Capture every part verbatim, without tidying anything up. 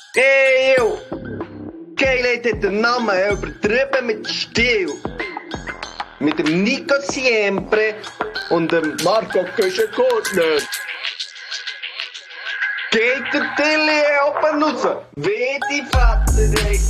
Hey, yo! Geilheit hat den Namen übertrieben mit Stil. Mit dem Nico Siempre und dem Marco Köschekotner. Geht der Tilly oben raus, wie die Vater, ey.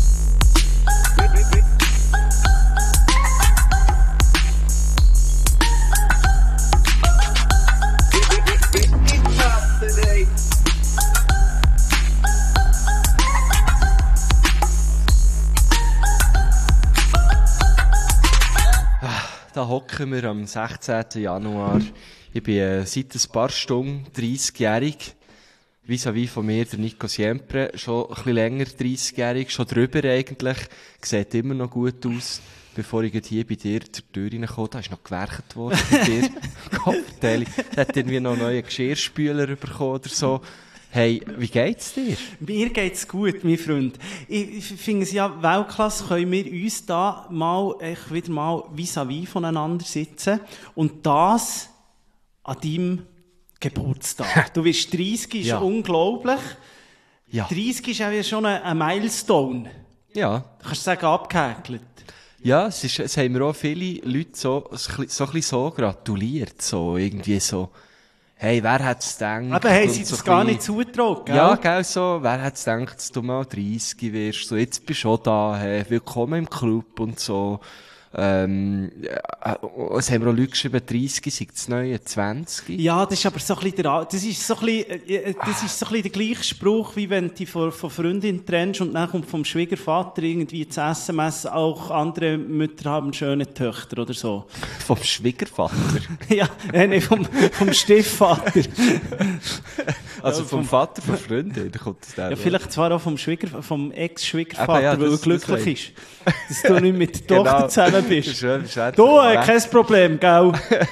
Da hocken wir am sechzehnten Januar. Ich bin äh, seit ein paar Stunden dreißigjährig. Vis-à-vis von mir, der Nico Siempre. Schon ein bisschen länger dreißigjährig, schon drüber eigentlich. Sieht immer noch gut aus. Bevor ich hier bei dir zur Tür reinkomme, da ist noch gewerkt worden bei dir. Kopfteile. Da hat irgendwie noch einen neuen Geschirrspüler bekommen oder so. Hey, wie geht's dir? Mir geht's gut, mein Freund. Ich, ich finde es ja Weltklasse, können wir uns da mal, echt wieder mal vis-à-vis voneinander sitzen. Und das an deinem Geburtstag. Du bist dreißig, ist ja unglaublich. Ja. dreißig ist ja schon ein, ein Milestone. Ja. Du kannst sagen, abgehäkelt. Ja, es ist, es haben mir auch viele Leute so, so ein bisschen so gratuliert, so, irgendwie so. Hey, wer hat's gedacht? Aber haben sie das so so gar bisschen... nicht zugetraut, gell? Ja, gell, so, wer hat's gedacht, dass du mal dreißig wirst, so, jetzt bist du auch da, hey, willkommen im Club und so. Ähm, äh, es haben mir auch Leute geschrieben, dreißig sei das neue zwanzig. Ja, das ist aber so ein bisschen der, das ist so ein bisschen, äh, das ist so ein bisschen der gleiche Spruch, wie wenn du dich von, von Freundin trennst und dann kommt vom Schwiegervater irgendwie das S M S, auch andere Mütter haben schöne Töchter oder so. Vom Schwiegervater? Ja, äh, nee, vom, vom Stiefvater. Also ja, vom, vom Vater von Freundin, da kommt das dann. Ja, vielleicht zwar auch vom Schwieger, vom Ex-Schwiegervater, aber ja, weil er das, glücklich das ist, dass du nicht mit der Tochter genau. zusammen bist. Schön, schön. Du, äh, kein Problem, gell?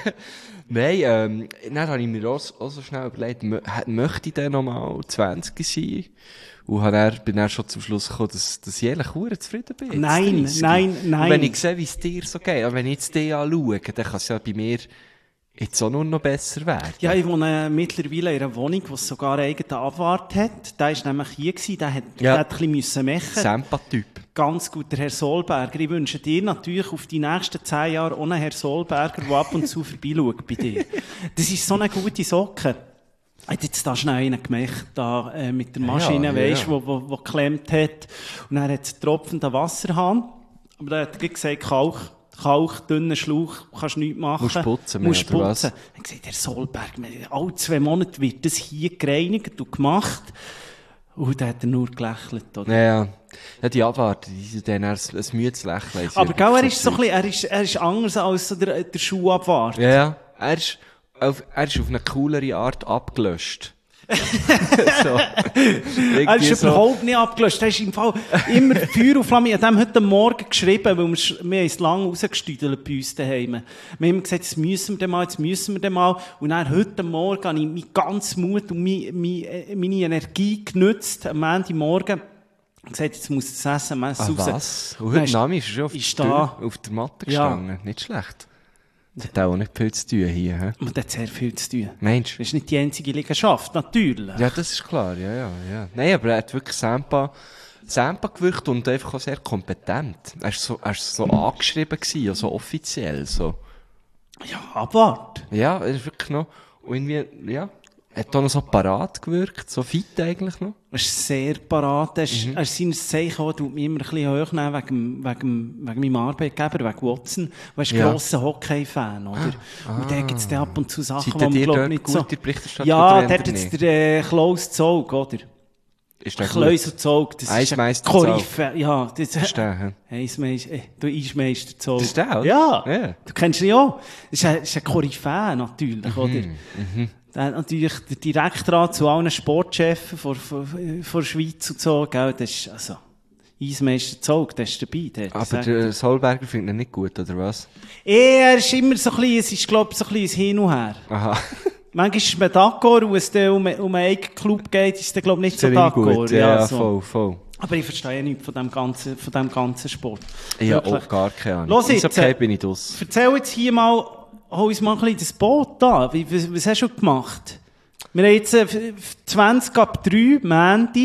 Nein, ähm, dann habe ich mir auch, auch so schnell überlegt, mö- möchte ich denn noch mal zwanzig sein? Und habe dann, bin dann schon zum Schluss gekommen, dass, dass ich eigentlich verdammt zufrieden bin. Nein, dreißig. nein, nein. Und wenn ich sehe, wie es dir so geht, und wenn ich jetzt dich anschaue, dann kann es ja bei mir jetzt auch nur noch besser werden. Ja, ich wohne mittlerweile in einer Wohnung, die sogar eine eigene Abwart hat. Der war nämlich hier gewesen, der hat, Ja. der hat ein bisschen machen. Sempa-Typ. Ganz gut, der Herr Solberger. Ich wünsche dir natürlich auf die nächsten zehn Jahre auch einen Herr Solberger, der ab und zu vorbeischaut bei dir. Das ist so eine gute Socke. Hat jetzt da schnell einen gemacht, da, äh, mit der Maschine, Ja, ja, weisst, ja. wo, wo, wo geklemmt hat. Und dann hat es tropfenden Wasserhahn. Aber da hat er gesagt, Kalk, Kalk, dünner Schlauch, kannst nichts machen. Musst putzen, Musst oder was? putzen. Dann hat gesagt, Herr Solberg, alle zwei Monate wird das hier gereinigt und gemacht. Und dann hat er nur gelächelt, oder? Ja, ja. Ja, die Abwarte, die sind dann ein, ein müdes Lächeln. Aber gell, er ist so ein bisschen, er ist, er ist anders als so der, der Schuhabwart. Ja, ja. Er ist auf, er ist auf eine coolere Art abgelöscht. so. Er ist so. überhaupt nicht abgelöscht. Er ist im Fall immer Feuer und Flamme. Ich habe dem heute Morgen geschrieben, weil wir, wir haben es lange rausgestüdelt bei uns daheim. Wir haben immer gesagt, jetzt müssen wir den mal, jetzt müssen wir den mal. Und dann heute Morgen habe ich meinen ganzen Mut und meine, meine, meine Energie genutzt, am Montagmorgen. Und gesagt, jetzt muss das S M S Ah, raus. was? Und heute Name ist er schon auf, ist der, da. auf der Matte Ja. gestanden. Nicht schlecht. Das hat auch nicht viel zu tun hier. He? Und das hat sehr viel zu tun. Mensch. Das ist nicht die einzige Liegenschaft, natürlich. Ja, das ist klar. Ja, ja, ja. Nein, aber er hat wirklich Sampa, Sampa gewirkt und einfach auch sehr kompetent. Er war so, er ist so angeschrieben gewesen, also offiziell, so. Ja, abwart. Ja, er ist wirklich noch, und irgendwie, ja, hat auch noch so parat gewirkt, so fit eigentlich noch. Er ist sehr parat. Er ist, Mhm. er ist seines Zeichen, er tut mich immer ein bisschen hochnehmen wegen, wegen, wegen meinem Arbeitgeber, wegen Watson. Er ist ein Ja. grosser Hockey-Fan, oder? Und da gibt es dann ab und zu Sachen, Seid die man, ihr glaub dort nicht gut so... in der Berichterstattung Ja, oder der hat eher jetzt nicht? der äh, Klaus Zog, oder? Ist der Klaus gut? Zog, das ist ein Eismeister Koryphä. Ja, das ist der, Eismeister, äh, du Eismeister Zog. Das ist der, oder? Ja, Ja. du kennst ihn ja. Das ist ein, das ist ein Koryphä, natürlich, oder? Mhm. Der hat natürlich der Direktrat zu allen Sportchefs von, von, von der Schweiz und so, gell, das ist, also, Eismeister Zog, der ist dabei, der hat Aber gesagt. der Solberger findet ihn nicht gut, oder was? Er ist immer so ein bisschen, es ist, glaub ich, so ein bisschen ein Hin und Her. Aha. Manchmal ist man d'accord, und wenn es dann um, um einen eigenen Club geht, ist es, glaube ich, nicht so Sehr d'accord. gut, ja, ja so. voll, voll. Aber ich verstehe nichts von dem ganzen, von dem ganzen Sport. Ich habe Wirklich. auch gar keine Ahnung. Los Ist jetzt, okay, äh, bin ich draus. Erzähl jetzt hier mal, hol uns mal ein bisschen das Boot an. Wie, was, was hast du gemacht? Wir haben jetzt äh, zwanzig ab drei, Mandy.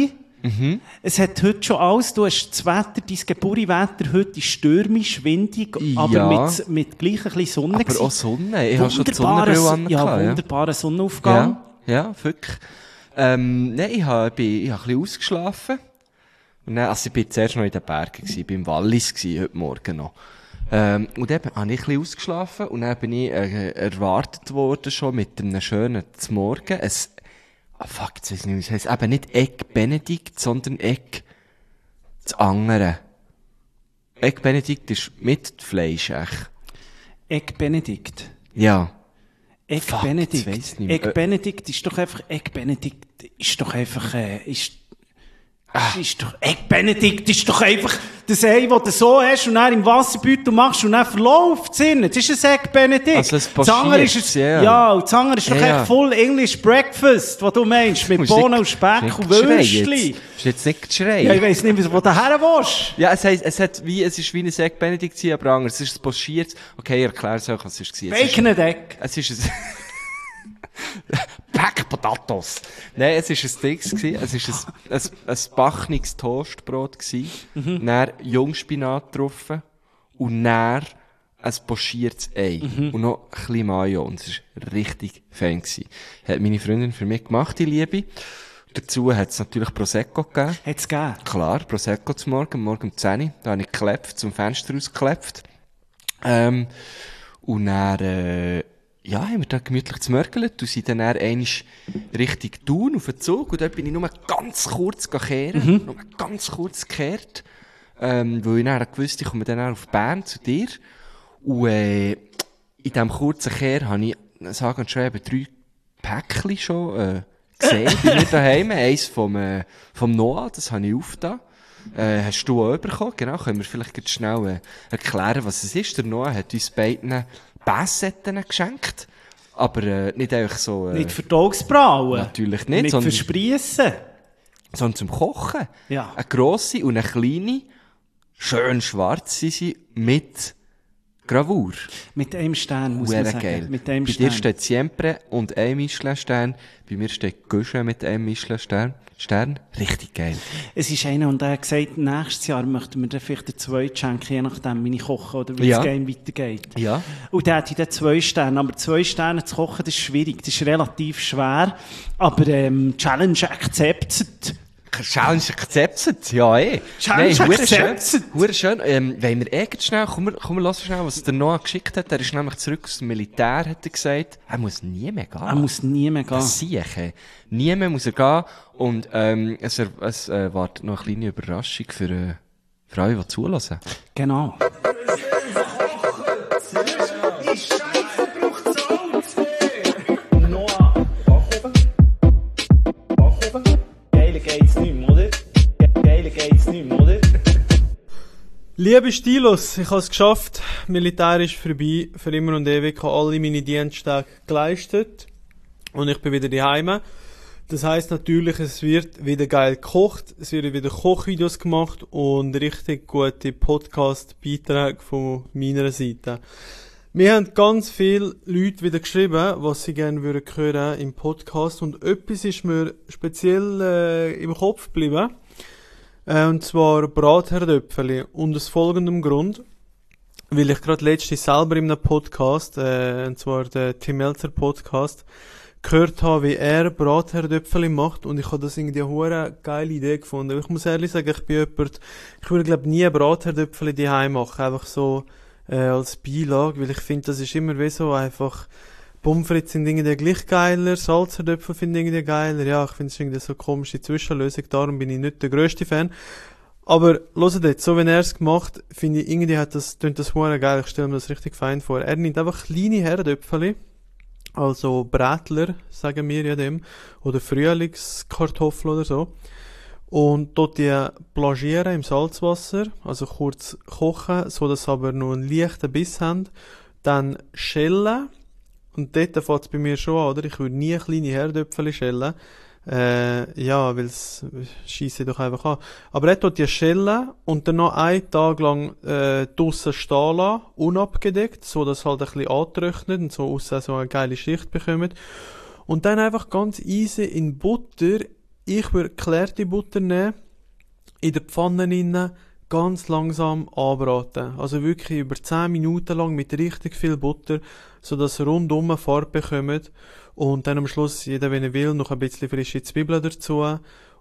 Mhm. Es hat heute schon alles, du hast das Wetter, dein Geburtswetter heute ist stürmisch, windig, aber Ja. mit, mit gleich ein bisschen Sonne Aber gewesen. auch Sonne. Ich habe schon die Wunderbarer Sonnenbrille Son- Ja, angehabt, ja. wunderbarer Sonnenaufgang. Ja, ja, wirklich. Ähm, nein, ich habe, ich habe ein bisschen ausgeschlafen. Und dann, also ich bin zuerst noch in den Bergen gewesen, ich war im Wallis gewesen, heute Morgen noch. Ähm, und dann habe ich ein bisschen ausgeschlafen und dann bin ich äh, erwartet worden schon mit einem schönen Zmorgen. Es, ah fuck, jetzt weiss ich nicht, wie es heisst. Eben nicht Egg Benedikt, sondern Egg das andere. Egg Benedikt ist mit Fleisch, echt. Egg Benedikt. Ja. Egg Fuck, Benedikt. jetzt weiss ich nicht mehr. Egg Benedikt ist doch einfach, Egg Benedikt ist doch einfach, äh, ist, Ah. ist doch, Egg Benedikt ist doch einfach das Ei, das du so hast und dann im Wasserbeutel machst und dann verläuft es innen. Das ist ein Egg Benedikt. Also es Das andere ist pochiert's, es, ja. ja, und das andere ist doch Ja, echt ja. voll English Breakfast, was du meinst, mit Musst Bohnen nicht- und Speck musst und nicht schreien Würstchen. jetzt. Musst jetzt nicht schreien. Ja, ich weiss nicht, wo du her willst. Ja, es heisst, es hat wie, es ist wie ein Egg Benedikt gewesen, aber anders. Es ist ein pochiertes. Okay, ich erkläre es euch, was es war. Es ist- Baconed Egg. Es ist ein... Pack Potatoes. Nein, es ist ein Dings gewesen. Es ist ein, ein, ein bachniges Toastbrot gewesen. Mhm. Dann Jungspinat drauf. Und dann ein pochiertes Ei. Mhm. Und noch ein bisschen Mayo. Und es war richtig fein gewesen. Hat meine Freundin für mich gemacht, die Liebe. Dazu hat es natürlich Prosecco gegeben. Hat's gegeben. Klar, Prosecco zum Morgen, morgen um zehn Uhr. Da habe ich geklebt, zum Fenster rausgeklebt. Ähm, und dann, äh, ja, haben wir da gemütlich zmörgelt und sind dann einmal Richtung Thun auf den Zug und dort bin ich nur ganz kurz gekehren, mhm. nur ganz kurz gekehrt, ähm, weil ich dann gewusst, ich komme dann auf Bern zu dir und äh, in diesem kurzen Kehr habe ich, sagen und schreiben, drei Päckchen schon äh, gesehen bei mir daheim, eins vom, äh, vom Noah, das habe ich aufgetan. Äh, hast du auch bekommen? Genau, können wir vielleicht jetzt schnell äh, erklären, was es ist. Der Noah hat uns beiden Bassetten geschenkt, aber äh, nicht einfach so... Äh, Nicht für die Augsbrauen. Natürlich nicht, Nicht sondern, für Spriessen. sondern zum Kochen. Ja. Eine grosse und eine kleine, schön schwarz sind sie, mit Gravur. Mit einem Stern, muss man Huere sagen. geil. Mit einem Bei Stern. dir steht Siempre und ein Michelin-Stern. Bei mir steht Guschen mit einem Michelin-Stern. Stern. Richtig geil. Es ist einer, und er hat gesagt, nächstes Jahr möchten wir dann vielleicht den zweiten schenken, je nachdem, wie ich koche oder wie Ja. das Game weitergeht. Ja. Und der hat dann zwei Sterne. Aber zwei Sterne zu kochen, das ist schwierig. Das ist relativ schwer. Aber ähm, Challenge accepted. Challenge accepted, ja eh. Challenge hure accepted. schön. Hure schön. Ähm, wollen wir eh schnell, komm, wir, komm, wir hören schnell, was der Noah geschickt hat. Er ist nämlich zurück aus dem Militär, hat er gesagt. Er muss nie mehr gehen. Er muss nie mehr gehen. Das sehe ich. Nie mehr muss er gehen. Und ähm, es, er- es äh, wartet noch eine kleine Überraschung für, äh, für alle, die zulassen. Genau. Geiler geht's nicht mehr, oder? Geiler geht's nicht mehr, oder? Liebe Stilos, ich habe es geschafft. Militär ist vorbei. Für immer und ewig. Ich habe alle meine Diensttage geleistet. Und ich bin wieder daheim. Das heisst natürlich, es wird wieder geil gekocht. Es werden wieder Kochvideos gemacht und richtig gute Podcast-Beiträge von meiner Seite. Wir haben ganz viele Leute wieder geschrieben, was sie gerne würden hören im Podcast. Und etwas ist mir speziell äh, im Kopf geblieben. Äh, und zwar Bratherdöpfeli. Und aus folgendem Grund. Weil ich gerade letztens selber in einem Podcast, äh, und zwar der Tim Melzer Podcast, gehört habe, wie er Bratherdöpfeli macht. Und ich habe das irgendwie eine hure geile Idee gefunden. Ich muss ehrlich sagen, ich bin jemand, ich würde glaube nie Bratherdöpfeli daheim machen. Einfach so, äh, als Beilage, weil ich finde, das ist immer wie so einfach, Pommes frites sind irgendwie gleich geiler, Salzerdöpfel finde ich irgendwie geiler, ja, ich finde es irgendwie so eine komische Zwischenlösung, darum bin ich nicht der grösste Fan. Aber, hört jetzt, so wenn er es gemacht, finde ich, irgendwie hat das, tönt das hure geil, ich stelle mir das richtig fein vor. Er nimmt einfach kleine Herdöpfeli, also Brätler, sagen wir ja dem, oder Frühlingskartoffeln oder so, und dort die blanchieren im Salzwasser, also kurz kochen, so dass sie aber nur einen leichten Biss haben, dann schälen, und dort fängt es bei mir schon an, oder? Ich würde nie kleine Herdöpfel schälen, äh, ja, weil es scheisse doch einfach an. Aber er tut die schälen und dann noch einen Tag lang äh, draussen stehen lassen, unabgedeckt, so dass es halt ein bisschen antrocknet und so aussen so eine geile Schicht bekommt. Und dann einfach ganz easy in Butter ich würde geklärte Butter nehmen, in der Pfanne rein, ganz langsam anbraten. Also wirklich über zehn Minuten lang mit richtig viel Butter, sodass rundum eine Farbe bekommt. Und dann am Schluss, jeder, wenn er will, noch ein bisschen frische Zwiebeln dazu.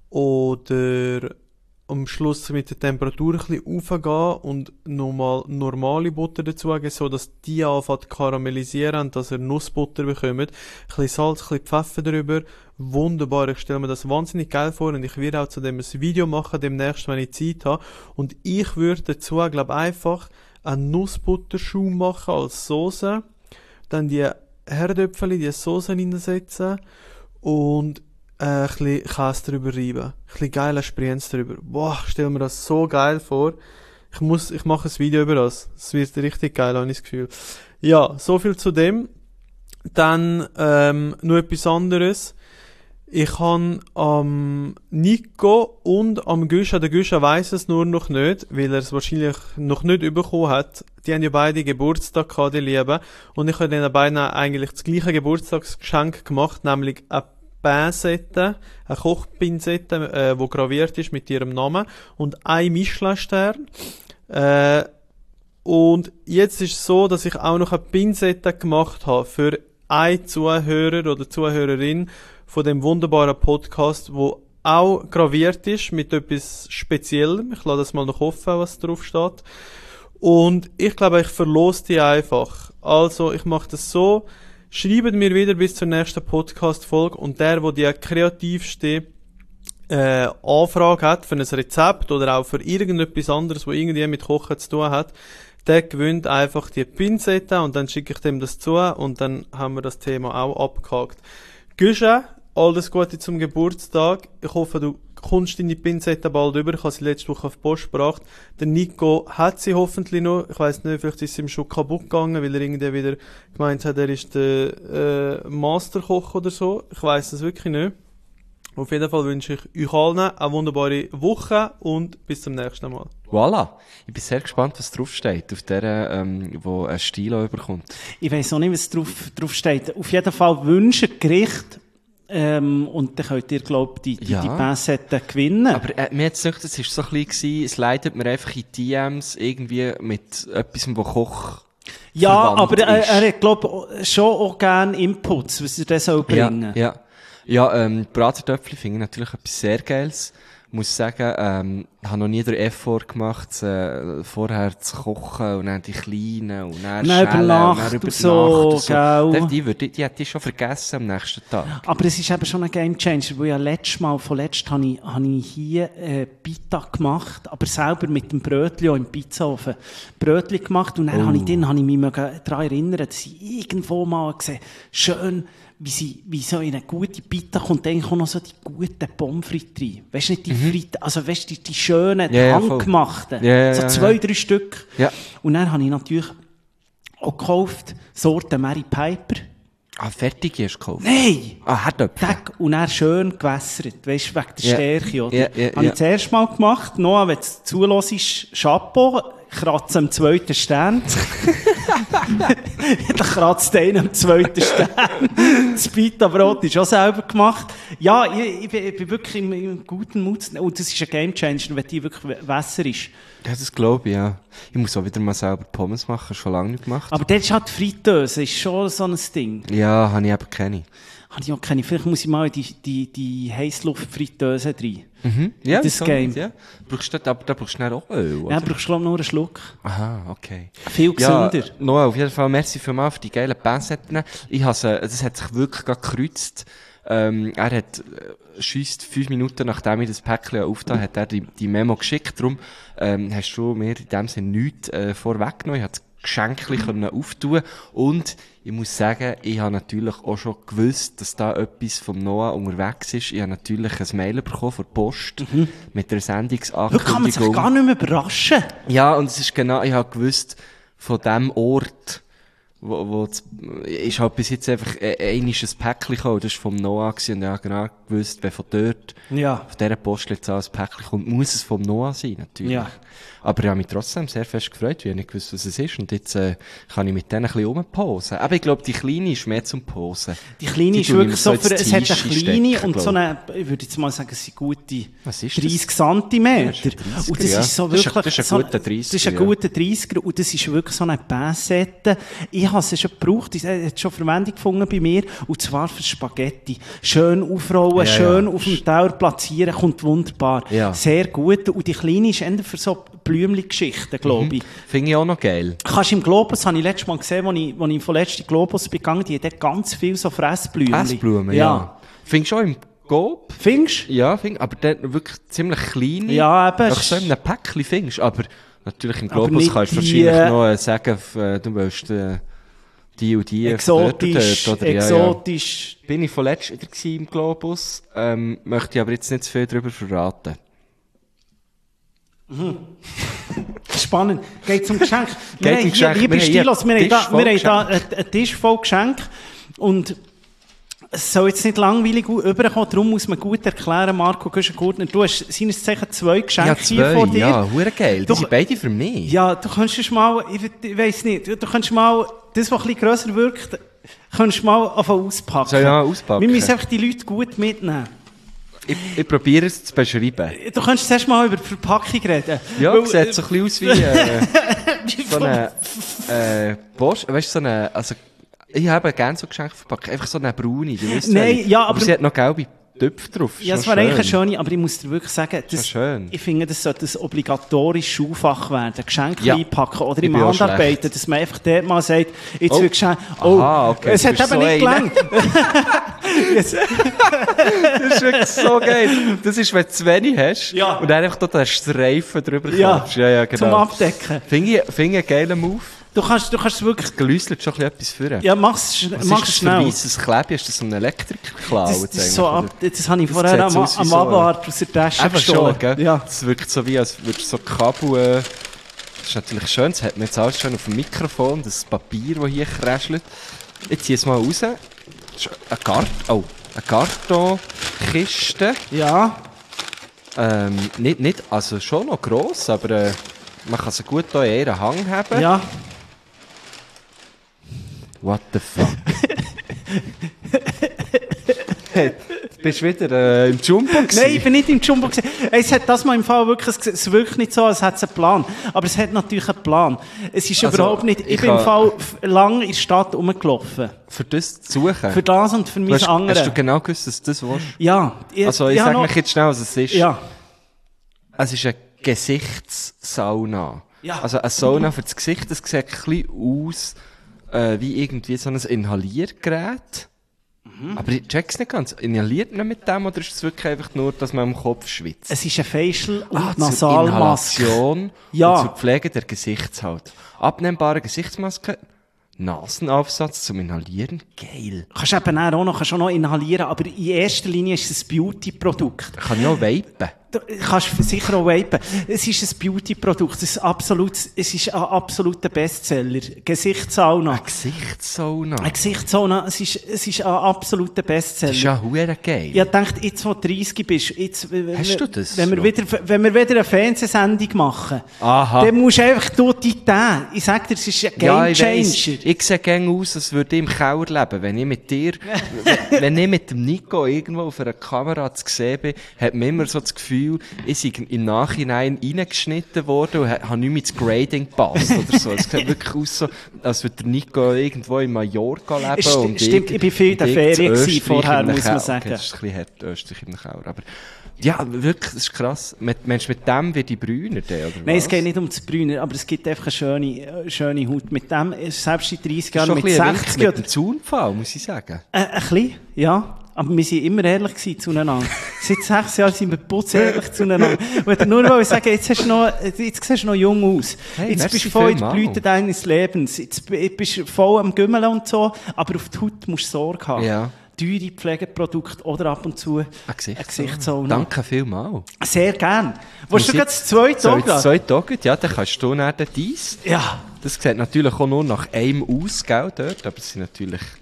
Oder am Schluss mit der Temperatur ein bisschen raufgehen und nochmal normale Butter dazugeben, sodass die anfängt zu karamellisieren und dass ihr Nussbutter bekommt. Ein bisschen Salz, ein bisschen Pfeffer drüber. Wunderbar, ich stelle mir das wahnsinnig geil vor und ich werde auch zu dem ein Video machen, demnächst, wenn ich Zeit habe. Und ich würde dazu, glaube ich, einfach einen Nussbutterschaum machen als Soße. Dann die Herdöpfel, die Soße reinsetzen und äh, ein bisschen Käse drüber reiben. Ein bisschen geiler Sprenz drüber. Boah, ich stelle mir das so geil vor. Ich muss, ich mache ein Video über das. Es wird richtig geil, habe ich das Gefühl. Ja, so viel zu dem. Dann ähm, noch etwas anderes. Ich habe am Nico und am Güscha, der Güscha weiss es nur noch nicht, weil er es wahrscheinlich noch nicht bekommen hat. Die haben ja beide Geburtstag gehabt, die Lieben. Und ich habe denen beiden eigentlich das gleiche Geburtstagsgeschenk gemacht, nämlich eine Pinsette, eine Kochpinsette, äh, die graviert ist mit ihrem Namen und ein Michelin-Stern. Äh, und jetzt ist es so, dass ich auch noch eine Pinsette gemacht habe für einen Zuhörer oder Zuhörerin von dem wunderbaren Podcast, wo auch graviert ist mit etwas Speziellem. Ich lasse das mal noch offen, was drauf steht. Und ich glaube, ich verlose die einfach. Also, ich mache das so. Schreibt mir wieder bis zur nächsten Podcast-Folge und der, der die kreativste äh, Anfrage hat für ein Rezept oder auch für irgendetwas anderes, wo irgendwie mit Kochen zu tun hat, der gewinnt einfach die Pinzette und dann schicke ich dem das zu und dann haben wir das Thema auch abgehakt. Güscha, alles Gute zum Geburtstag. Ich hoffe, du kommst deine Pinzette bald über. Ich habe sie letzte Woche auf die Post gebracht. Der Nico hat sie hoffentlich noch. Ich weiss nicht, vielleicht ist sie ihm schon kaputt gegangen, weil er irgendwie wieder gemeint hat, er ist der äh, Masterkoch oder so. Ich weiss es wirklich nicht. Auf jeden Fall wünsche ich euch allen eine wunderbare Woche und bis zum nächsten Mal. Voilà. Ich bin sehr gespannt, was draufsteht, auf der, ähm, wo ein Stilo überkommt. Ich weiss auch nicht, was drauf, drauf steht. Auf jeden Fall wünschen Gericht, ähm, und dann könnt ihr, glaub die, die, Ja. die Pincetten gewinnen. Aber äh, mir hat's gedacht, es war so ein bisschen, es leitet mir einfach in D Ms irgendwie mit etwas, wo Koch ja, verwandt aber er, ist. er hat, glaub schon auch gerne Inputs, was er dann soll bringen. Ja, ja. Ja, ähm, Bratentöpfchen finde ich natürlich etwas sehr Geiles. Muss sagen, ähm, habe noch nie den Effort gemacht, äh, vorher zu kochen und dann die Kleinen und dann Dann über schälen Nacht und dann über und die so, Nacht gell. Die, die, würde- die, die hätte ich schon vergessen am nächsten Tag. Aber es ist eben schon ein Gamechanger, weil ja letztes Mal, vorletzt, habe ich, habe ich hier äh, Pita gemacht, aber selber mit dem Brötchen auch im Pizzaofen. Brötchen gemacht und dann Oh. habe ich, dann habe ich mich daran erinnert, dass ich irgendwo mal gesehen schön, wie, sie, wie so in eine gute Pita kommt, eigentlich auch noch so die guten Pommes frites rein. Weißt du nicht, die Frites, also weißt du, die, die schönen, Ja, ja, voll. handgemachten. Ja, ja, so ja, zwei, ja. drei Stück. Ja. Und dann habe ich natürlich auch gekauft, Sorte Mary Piper. Ah, fertig hast du gekauft? Nein! Ah, Herdöpfel. Tag und dann schön gewässert, weisst du, wegen der Ja. Stärke, oder? Ja, ja, Habe ja. ich das erste Mal gemacht. Noah, wenn du zuhörst, Chapeau, kratze am zweiten Stern. Dann kratzt einer am zweiten Stern. Das Pita-Brot ist auch selber gemacht. Ja, ich, ich, bin, ich bin wirklich im, im guten Mut. Und das ist ein Gamechanger, wenn die wirklich Wasser ist. Ja, das glaube ich, ja. Ich muss auch wieder mal selber Pommes machen, schon lange nicht gemacht. Aber das ist halt Fritteuse, ist schon so ein Ding. Ja, habe ich eben keine. Habe ich auch keine. Vielleicht muss ich mal in die, die, die Heissluftfritteuse rein. Mhm. Ja, Das wieso Game. nicht, ja. Brauchst du, aber da brauchst du dann auch Öl, oder? Ja, brauchst du glaub, nur einen Schluck. Aha, okay. Viel Ja, gesünder. Noah, auf jeden Fall merci vielmals für die geilen Pincetten. Ich habe das hat sich wirklich gerade gekreuzt. Ähm, er hat, äh, schüsst fünf Minuten nachdem ich das Päckchen aufgetan hat er die, die Memo geschickt. Darum, ähm, hast du mir in dem Sinne nichts, äh, vorweggenommen. Ich konnte das Geschenkchen können auftun. Und ich muss sagen, ich habe natürlich auch schon gewusst, dass da etwas vom Noah unterwegs ist. Ich habe natürlich ein Mail bekommen von der Post mit der Heute kann man sich Sendungsankündigung. gar nicht mehr überraschen. Ja, und es ist genau, ich habe gewusst, von dem Ort, wo, wo das, ist halt bis jetzt einfach ein, ein Päckchen gekommen, das war vom Noah gewesen, und ja, genau, gewusst, wenn von dort, Ja. von dieser Postleitzahl ein Päckchen kommt, muss es vom Noah sein, natürlich. Ja. Aber ich habe mich trotzdem sehr fest gefreut, weil ich nicht gewusst, was es ist. Und jetzt äh, kann ich mit denen ein bisschen rumposen. Aber ich glaube, die Kleine ist mehr zum Posen. Die Kleine ist tue ich wirklich mir so, ins für, es hat eine Tischi kleine stecken, und glaub so eine, ich würde jetzt mal sagen, es sind gute Was ist das? dreißig Zentimeter. dreißiger, Und das ja. ist so Das ist wirklich, ein- das ist ein so, guter dreißiger, das ist ein ja. guter dreißiger und das ist wirklich so eine Bassette. Ich habe sie schon gebraucht, es hat schon Verwendung gefunden bei mir, und zwar für Spaghetti. Schön aufrollen, Ja, schön ja. auf dem Teller platzieren, kommt wunderbar. Ja. Sehr gut. Und die Kleine ist eher für so Blümchen-Geschichten, glaube ich. Finde ich auch noch geil. Kannst du im Globus, habe ich letztes Mal gesehen, als ich, als ich vom letzten Globus bin gegangen, die hat dort ganz viel so Fressblümchen. Essblumen, ja. Findest du auch im Gob? Findest du? Ja, find, aber dann wirklich ziemlich kleine. Ja, eben. Auch so in einem Päckchen findest, aber natürlich im Aber Globus nicht kannst du die, wahrscheinlich äh, noch äh, sagen, äh, du willst äh, die und die Exotisch, dort, oder, exotisch. Ja, ja. Bin ich vorletzt wieder gewesen im Globus, ähm, möchte ich aber jetzt nicht zu viel darüber verraten. Spannend. Geht zum Geschenk. Geht wir um haben Geschenk. Hier, liebe Wir haben hier Stilos, wir haben einen da, Tisch voll wir haben da einen, einen Tisch voll Geschenk. Und es soll jetzt nicht langweilig überkommen, darum muss man gut erklären, Marco Güschen-Gurtner, du hast seines Zeichen zwei Geschenke Ja, hier vor zwei, dir. ja, hure geil. Die Doch- sind beide für mich. Ja, du könntest mal, ich, ich weiss nicht, du könntest mal, das, was ein bisschen grösser wirkt, könntest mal anfangen auspacken. Soll ich mal auspacken? Wir müssen einfach die Leute gut mitnehmen. Ich, ich probiere es zu beschreiben. Du könntest zuerst mal über die Verpackung reden. Ja, Weil, sieht so ein bisschen aus wie äh, so eine äh, Post, weißt du, so eine, also ich habe gerne so Geschenke verpackt, einfach so eine braune, du weißt Nein, welche. ja, aber aber- sie hat noch gelbe Töpfe drauf. Ja, Ist es noch war eigentlich eine schön. schöne, aber ich muss dir wirklich sagen, das, schön. ich finde, das sollte ein obligatorisches Schulfach werden. Geschenke Ja. einpacken oder Ich im bin auch Handarbeiten, schlecht. dass man einfach dort mal sagt, jetzt Oh. wird Geschenk, oh, Aha, okay, es du hat bist eben so nicht einer. gelangt. Jetzt- Das ist wirklich so geil. Das ist, wenn du zu wenig hast Ja. und dann einfach dort einen Streifen drüber Ja, kommst. Ja, ja, genau. zum Abdecken. Finde ich, finde ich einen geilen Move. Du kannst, du kannst wirklich, Gelüsselt schon ein bisschen etwas für. ja, mach's, sch- Was mach's ist das schnell. für weisses Klebe? Ist das so ein Elektrikerklau? Das, das, ist so ab, das habe ich Das vorher sieht am, so aus wie am so, äh, Abart aus der Tasche Einfach gestohlen. schon, gell? Ja. Das wirkt so wie, als würdest du so Kabel, äh, das ist natürlich schön, das hat man jetzt alles schön auf dem Mikrofon, das Papier, das hier kräschelt. Ich ziehe es mal raus. Das ist eine Kart, oh, eine Kartonkiste. Ja. Ähm, nicht, nicht, also schon noch gross, aber äh, man kann sie gut hier in ihren Hang haben. Ja. What the fuck? Hey, du bist wieder äh, im Jumbo gewesen. Nein, ich bin nicht im Jumbo gewesen. Es hat das mal im Fall wirklich, es wirkt nicht so, als hätte es einen Plan. Aber es hat natürlich einen Plan. Es ist Also, überhaupt nicht, ich, ich bin im kann- Fall f- lang in der Stadt rumgelaufen. Für das zu suchen. Für das und für du mein hast, anderes. hast du genau gewusst, dass du das willst? Ja. Ich, Also ich ich sage habe euch jetzt schnell, was es ist. Ja. Es ist eine Gesichtssauna. Ja. Also eine Sauna für das Gesicht, das sieht ein bisschen aus äh, wie irgendwie so ein Inhaliergerät. Mhm. Aber ich check's nicht ganz. Inhaliert man mit dem oder ist es wirklich einfach nur, dass man am Kopf schwitzt? Es ist ein Facial- und Ah, zur Nasalmaske. Inhalation Ja. und zur Pflege der Gesichtshaut. Abnehmbare Gesichtsmaske, Nasenaufsatz zum Inhalieren, geil. Kannst du eben auch noch, kannst auch noch inhalieren, aber in erster Linie ist es ein Beauty-Produkt. Kann ich auch vapen? Du kannst sicher auch vapen. Es ist ein Beauty-Produkt. Es ist absolut, es ist ein absoluter Bestseller. Gesichtssauna. Eine Gesichtssauna. Eine Gesichtssauna, es ist, es ist ein absoluter Bestseller. Das ist ja hure geil. Ich dachte, jetzt, wo du dreißig bist, jetzt, wenn- Hast du das, Wenn wir, Rob? wieder, wenn wir wieder eine Fernsehsendung machen, Aha. dann musst du einfach dort in den. Ich sag dir, es ist ein Ja, ich Gamechanger. weiss. Ich sehe gerne aus, als würde ich im Keller leben. Wenn ich mit dir, wenn- wenn ich mit dem Nico irgendwo auf einer Kamera zu sehen bin, hat man immer so das Gefühl, ich sei im Nachhinein reingeschnitten worden und habe nicht mehr ins Grading gepasst oder so. Es sieht wirklich aus, so, als würde der Nico irgendwo in Mallorca leben. Es sti- und stimmt, ich bin viel in der und Ferien in gewesen Österreich vorher, in einem muss man Keller. sagen. Okay, das ist ein bisschen hart, Österreich in einem Keller. Aber ja, wirklich, das ist krass. Mit, Mensch, mit dem wird die Brüner, oder Nein, was? es geht nicht um das Brüner, aber es gibt einfach eine schöne, äh, schöne Haut. Mit dem, äh, selbst in dreißig Das ist Jahren, schon mit ein bisschen ein sechzig Wink oder mit dem Zaunpfahl, muss ich sagen. Äh, ein bisschen, ja. Aber wir waren immer ehrlich gewesen zueinander. Seit sechs Jahren sind wir putzehrlich zueinander. Ich wollte nur mal sagen, jetzt, hast du noch, jetzt siehst du noch jung aus. Hey, jetzt merci bist du voll in der vielmals. Blüte deines Lebens. Jetzt b- bist du voll am Gümmeln und so. Aber auf die Haut musst du Sorge haben. Ja. Teure Pflegeprodukte oder ab und zu Ein Gesicht. eine Gesichtssauna. Danke vielmals. Sehr gern. Willst du Muss gerade das zweite Soll auch ich das gerade? zweite auch gut? Ja, dann kannst du dann dies. Ja. Das sieht natürlich auch nur nach einem aus, gell, dort. Aber es sind natürlich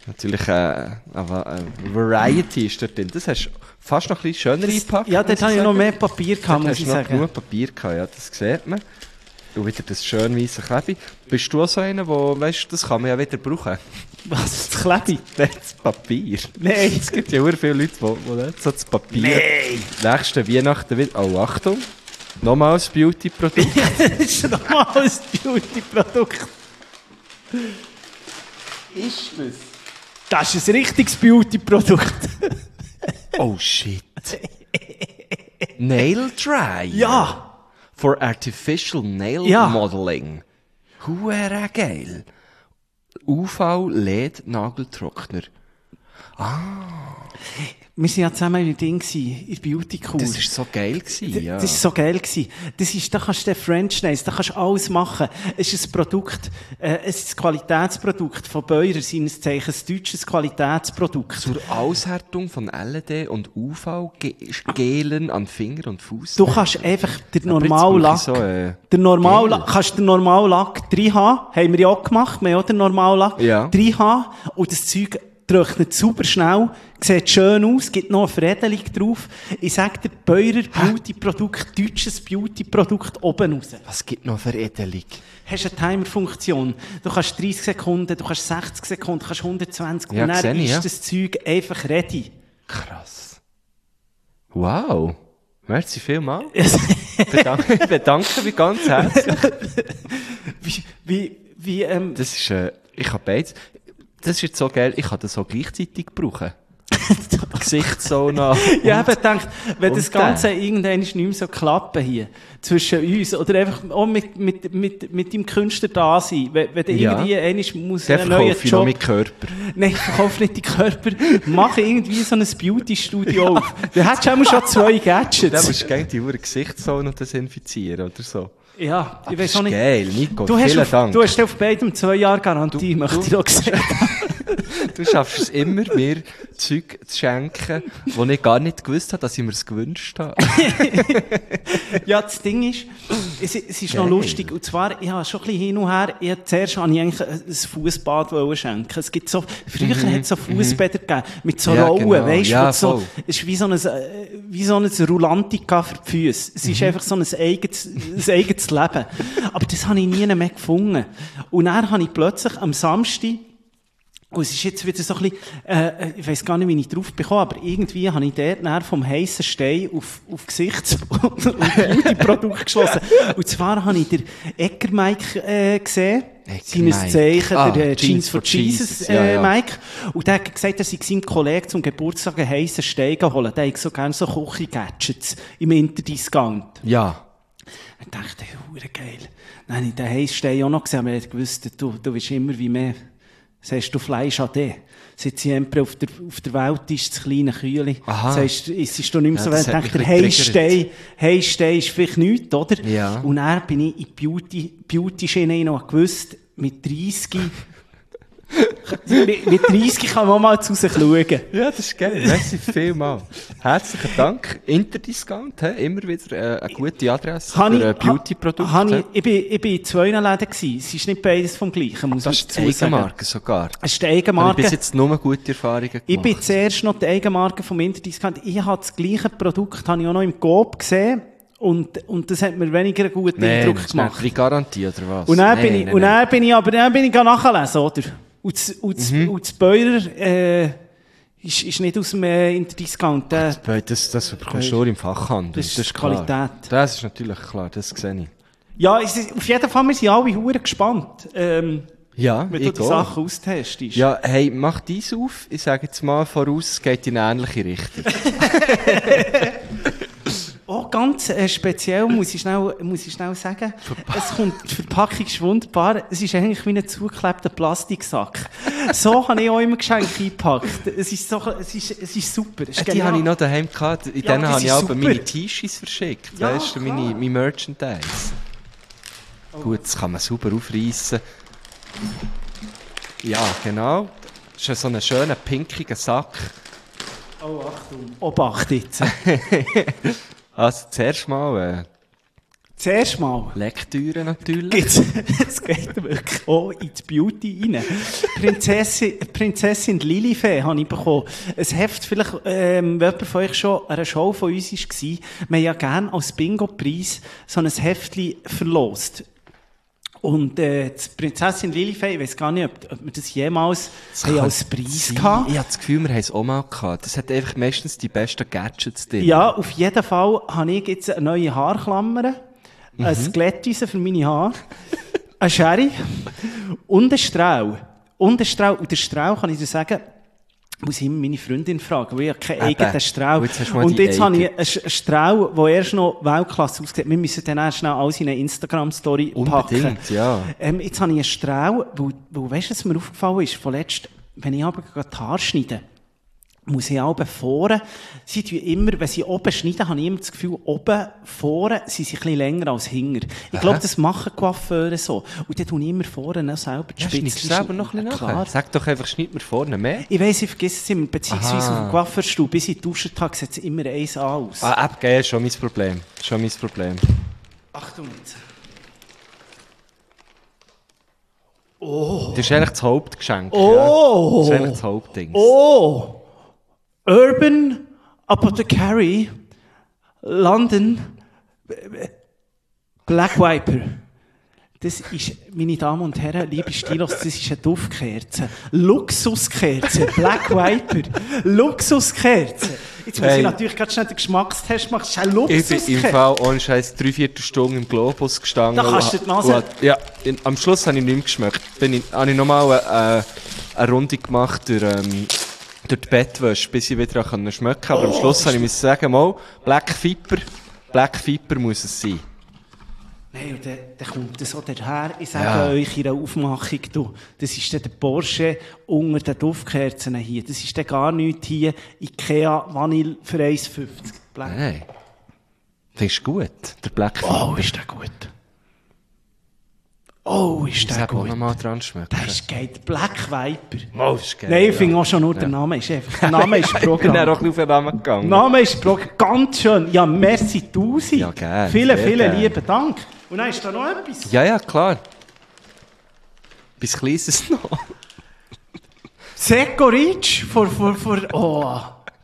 Natürlich, äh, aber äh, Variety ist dort drin. Das hast du fast noch ein bisschen schöner eingepackt. Ja, dort habe ich noch mehr Papier gehabt, muss hast ich du noch sagen. genug Papier gehabt, ja, das sieht man. Und wieder das schön weisse Klebe. Bist du auch so einer, wo, weißt du, das kann man ja wieder brauchen? Was, das Klebe? Das Papier. Nein. Es gibt ja sehr viele Leute, die, die nicht so das Papier... Nein. Nächste Weihnachten wieder... Oh, Achtung! Nochmal ein Beauty-Produkt. Das ist nochmal ein Beauty-Produkt. Ist das? Das ist ein richtiges Beauty-Produkt. Oh, shit. Nail Dryer. Ja. For Artificial Nail Ja. Modeling. Huere geil. U V-L E D-Nageltrockner. Wir waren ja zusammen in Ding, in der Beauty-Kur. Das war so geil gewesen, ja. Das war so geil gewesen. Das ist, da kannst du den French Nails, da kannst du alles machen. Es ist ein Produkt, äh, es ist ein Qualitätsprodukt von Beurer, seines Zeichens, ein deutsches Qualitätsprodukt. Zur Aushärtung von L E D und U V-Gelen an Finger und Fuß. Du kannst einfach den Aber jetzt normalen brauche Lack, ich so, äh, der normale Gel. Lack, kannst den normalen Lack drin haben, haben wir ja auch gemacht, wir haben auch den normalen Lack Ja. drin haben, und das Zeug trocknet super schnell, sieht schön aus, gibt noch eine Veredelung drauf. Ich sag dir, Beurer Beauty-Produkt, deutsches Beauty-Produkt oben raus. Was gibt noch Veredelung? Hast eine Timer-Funktion. Du kannst dreißig Sekunden, du kannst sechzig Sekunden, du kannst hundertzwanzig Ja, und dann sehe ich, ist ja. das Zeug einfach ready. Krass. Wow. Merci vielmals. Ich bedanke, ich bedanke mich ganz herzlich. Wie, wie, wie, ähm, Das ist, äh, ich habe beides. Das ist jetzt so geil, ich kann das so gleichzeitig brauchen. Gesichtssauna. ja, ich habe gedacht, wenn und das Ganze irgendwann nicht mehr so klappen hier, zwischen uns, oder einfach auch mit, mit, mit, mit deinem Künstler da sein, wenn, wenn du Ja. irgendwie einmal muss Der einen neuen verkaufe ich noch Job... meinen Körper. Nein, verkauf nicht den Körper, mach irgendwie so ein Beauty-Studio auf. Du hättest auch schon zwei Dann Gadgets. musst du gerne die Uhr Gesichtssauna desinfizieren oder so. Ja, ich Das weiß auch ist nicht. geil, Nico, Du hast, vielen auf, Dank. du hast auf beidem zwei Jahre Garantie, möchte ich noch sagen. Du schaffst es immer, mir Zeug zu schenken, wo ich gar nicht gewusst habe, dass ich mir es gewünscht habe. Ja, das Ding ist, es, es ist noch Geil. lustig. Und zwar, ich habe schon ein bisschen hin und her, ich, zuerst wollte ich eigentlich ein Fußbad schenken. Es gibt so, früher Mhm, hat es so Fußbäder gegeben, mit so Ja, Rollen, genau. weißt du, Ja, wo so, voll. es ist wie so ein, äh, wie so ein Rulantica für die Füße. Es Mhm. ist einfach so ein eigenes, ein eigenes Leben. Aber das habe ich nie mehr gefunden. Und dann habe ich plötzlich am Samstag, und es ist jetzt wieder so ein bisschen, äh, ich weiss gar nicht, wie ich drauf bekomme, aber irgendwie habe ich dort nachher vom heissen Stein auf, auf Gesichts- und Beauty-Produkt geschlossen. Und zwar habe ich den Egger Mike äh, gesehen. Egger Seines Mike. Zeichen, Ah, der äh, Jeans Jeans for for Jesus, Jesus. äh, Ja, ja. Mike. Und der hat gesagt, er sei seinem Kollegen zum Geburtstag einen heissen Stein geholt. Der hat so gerne so Küche-Gadgets im Interdiscount. Ja. Ich dachte, hure geil. Dann habe ich den heissen Stein auch noch gesehen, aber ich wusste, du, du bist immer wie mehr. Sagst du Fleisch an den? Seit siempre auf der, auf der Welt ist das kleine Kühle. Aha. Sagst du, es ist doch nicht mehr Ja, so, das wenn hat du mich denkst, der ein bisschen Heißstein, Heißstein ist vielleicht nichts, oder? Ja. Und dann bin ich in die Beauty, Beauty-Schiene noch gewusst, mit dreißig, mit, mit dreißig kann man mal zu sich schauen. Ja, das ist geil. Merci vielmals. Herzlichen Dank. Interdiscount, he? Immer wieder äh, eine gute Adresse Habe für ich- äh, Beauty-Produkte. habe ich, ich, bin, ich bin in zwei Läden gewesen. Es ist nicht beides vom Gleichen, muss Das ich ist die dazu sagen. Eigenmarke sogar. Es ist die Habe ich Eigenmarke. bis jetzt nur gute Erfahrungen gemacht. Ich bin zuerst noch die Eigenmarke vom Interdiscount. Ich habe das gleiche Produkt, habe ich auch noch im Coop gesehen. Und, und das hat mir weniger einen guten Nein, Eindruck das ist gemacht. nicht Garantie, oder was? Und dann Nein, bin ich, nein, und nein. dann bin ich, aber dann bin ich nachlesen, oder? Und das, und das, Mhm. und das Beurer, äh, ist, ist nicht aus dem äh, Interdiscount. Äh, Weil Das, das bekommst du nur im Fachhandel. Das ist klar. Qualität. Das ist natürlich klar, das sehe ich. ja, es ist, auf jeden Fall, wir sind alle hure gespannt, ähm, Ja, wenn du ich die auch. Sachen austestest. Ja, hey, mach dies auf. Ich sage jetzt mal voraus, es geht in eine ähnliche Richtung. Oh, ganz äh, speziell muss ich schnell, muss ich schnell sagen. Es kommt, die Verpackung ist wunderbar. Es ist eigentlich wie ein zugeklebter Plastiksack. So habe ich auch immer Geschenke eingepackt. Es ist, so, es ist, es ist super. Es ist Äh, Die genial. habe ich noch daheim gehabt. In Ja, denen das habe ich ist auch super. meine T-Shirts verschickt. Ja, Weißt du, klar. meine, meine Merchandise. Gut, das kann man sauber aufreißen. Ja, genau. Das ist so ein schöner, pinkiger Sack. Oh, Achtung. Obacht jetzt. Also, zuerst mal, äh, Zuerst mal Lektüre natürlich. gibt's, es geht wirklich auch in die Beauty rein. Prinzessin, Prinzessin Lilifee habe ich bekommen. Ein Heft, vielleicht, ähm, wenn jemand von euch schon an einer Show von uns war, wir haben ja gerne als Bingo-Preis so ein Heftchen verlost. Und, äh, die Prinzessin Lilifee, ich weiss gar nicht, ob, ob wir das jemals Das haben kann als Preis sein. gehabt. Ich habe das Gefühl, wir haben es auch mal gehabt. Das hat einfach meistens die besten Gadgets drin. Ja, auf jeden Fall habe ich jetzt eine neue Haarklammer, Mhm. ein Glätteisen für meine Haare, eine Schere und ein Strahl. Und ein Strahl. Und der Strahl, kann ich dir sagen, muss ich immer meine Freundin fragen, weil ich habe keinen Eben. eigenen Strahl. Und jetzt hast du mal Und die jetzt habe ich eigene. einen Sch- einen Strahl, der erst noch Weltklasse aussieht. Wir müssen dann erst schnell alles in eine Instagram-Story packen. Unbedingt, ja. Ähm, jetzt habe ich einen Strahl, weil, weil weißt du, was mir aufgefallen ist? Vorletzt, wenn ich aber die Haare schneide, muss ich auch vorne, sie tun immer, wenn sie oben schneiden, habe ich immer das Gefühl, oben vorne sind sie ein bisschen länger als hinten. Ich glaube, das machen Coiffeure so. Und dann tue ich immer vorne noch selber die Ja, Spitze. schneidest du selber noch ein bisschen Klar. nachher? Sag doch einfach, schneid mir vorne mehr. Ich weiss, ich vergesse es immer, beziehungsweise Aha. auf dem Coiffeurstuhl, bis ich duscht habe, sieht es immer eins an aus. Ah, abgeben, schon mein Problem. Schon mein Problem. Achtung jetzt. Das ist eigentlich das Hauptgeschenk. Oh! Ja. Das ist eigentlich das Hauptding. Oh! Urban Apothecary, London, Black Viper. Das ist, meine Damen und Herren, liebe Stilos, das ist eine Duftkerze. Luxuskerze, Black Viper. Luxuskerze. Jetzt muss Hey. ich natürlich ganz schnell den Geschmackstest machen. Das ist eine Ich bin im Luxuskerze. Fall ohne Scheiß dreiviertel Stunde im Globus gestanden. Da kannst du und- die Nase- und- Ja, in, am Schluss habe ich nichts geschmeckt. Dann ich- habe ich nochmal eine, eine Runde gemacht durch, ähm, durch die Bettwäsche, bis ich wieder schmecken konnte. Aber am Schluss habe ich müssen sagen, mal, Black Viper, Black Viper muss es sein. Nein, und dann, dann kommt das auch daher. Ich sage Ja. euch in der Aufmachung, du, das ist dann der Porsche unter den Duftkerzen hier. Das ist dann gar nichts hier. Ikea Vanille für eins fünfzig. Black. Nein. Findest du gut, der Black Viper? Oh, ist der gut. Oh, ist Ich der sag auch gut. nochmal dran schmecken. Der ist geil. Black Viper. Oh, das ist geil. Nein, ich finde auch schon nur, der Name ist einfach, der Name ist Ich bin dann Programm. auch ein bisschen auf den Namen gegangen. Name ist Programm. Ganz schön. Ja, merci tausend. Ja, gern, Vielen, sehr vielen gern. lieben Dank. Und dann ist da noch etwas. Ja, ja, klar. Bis Kleines noch. Seco Rich vor, vor, vor, oh.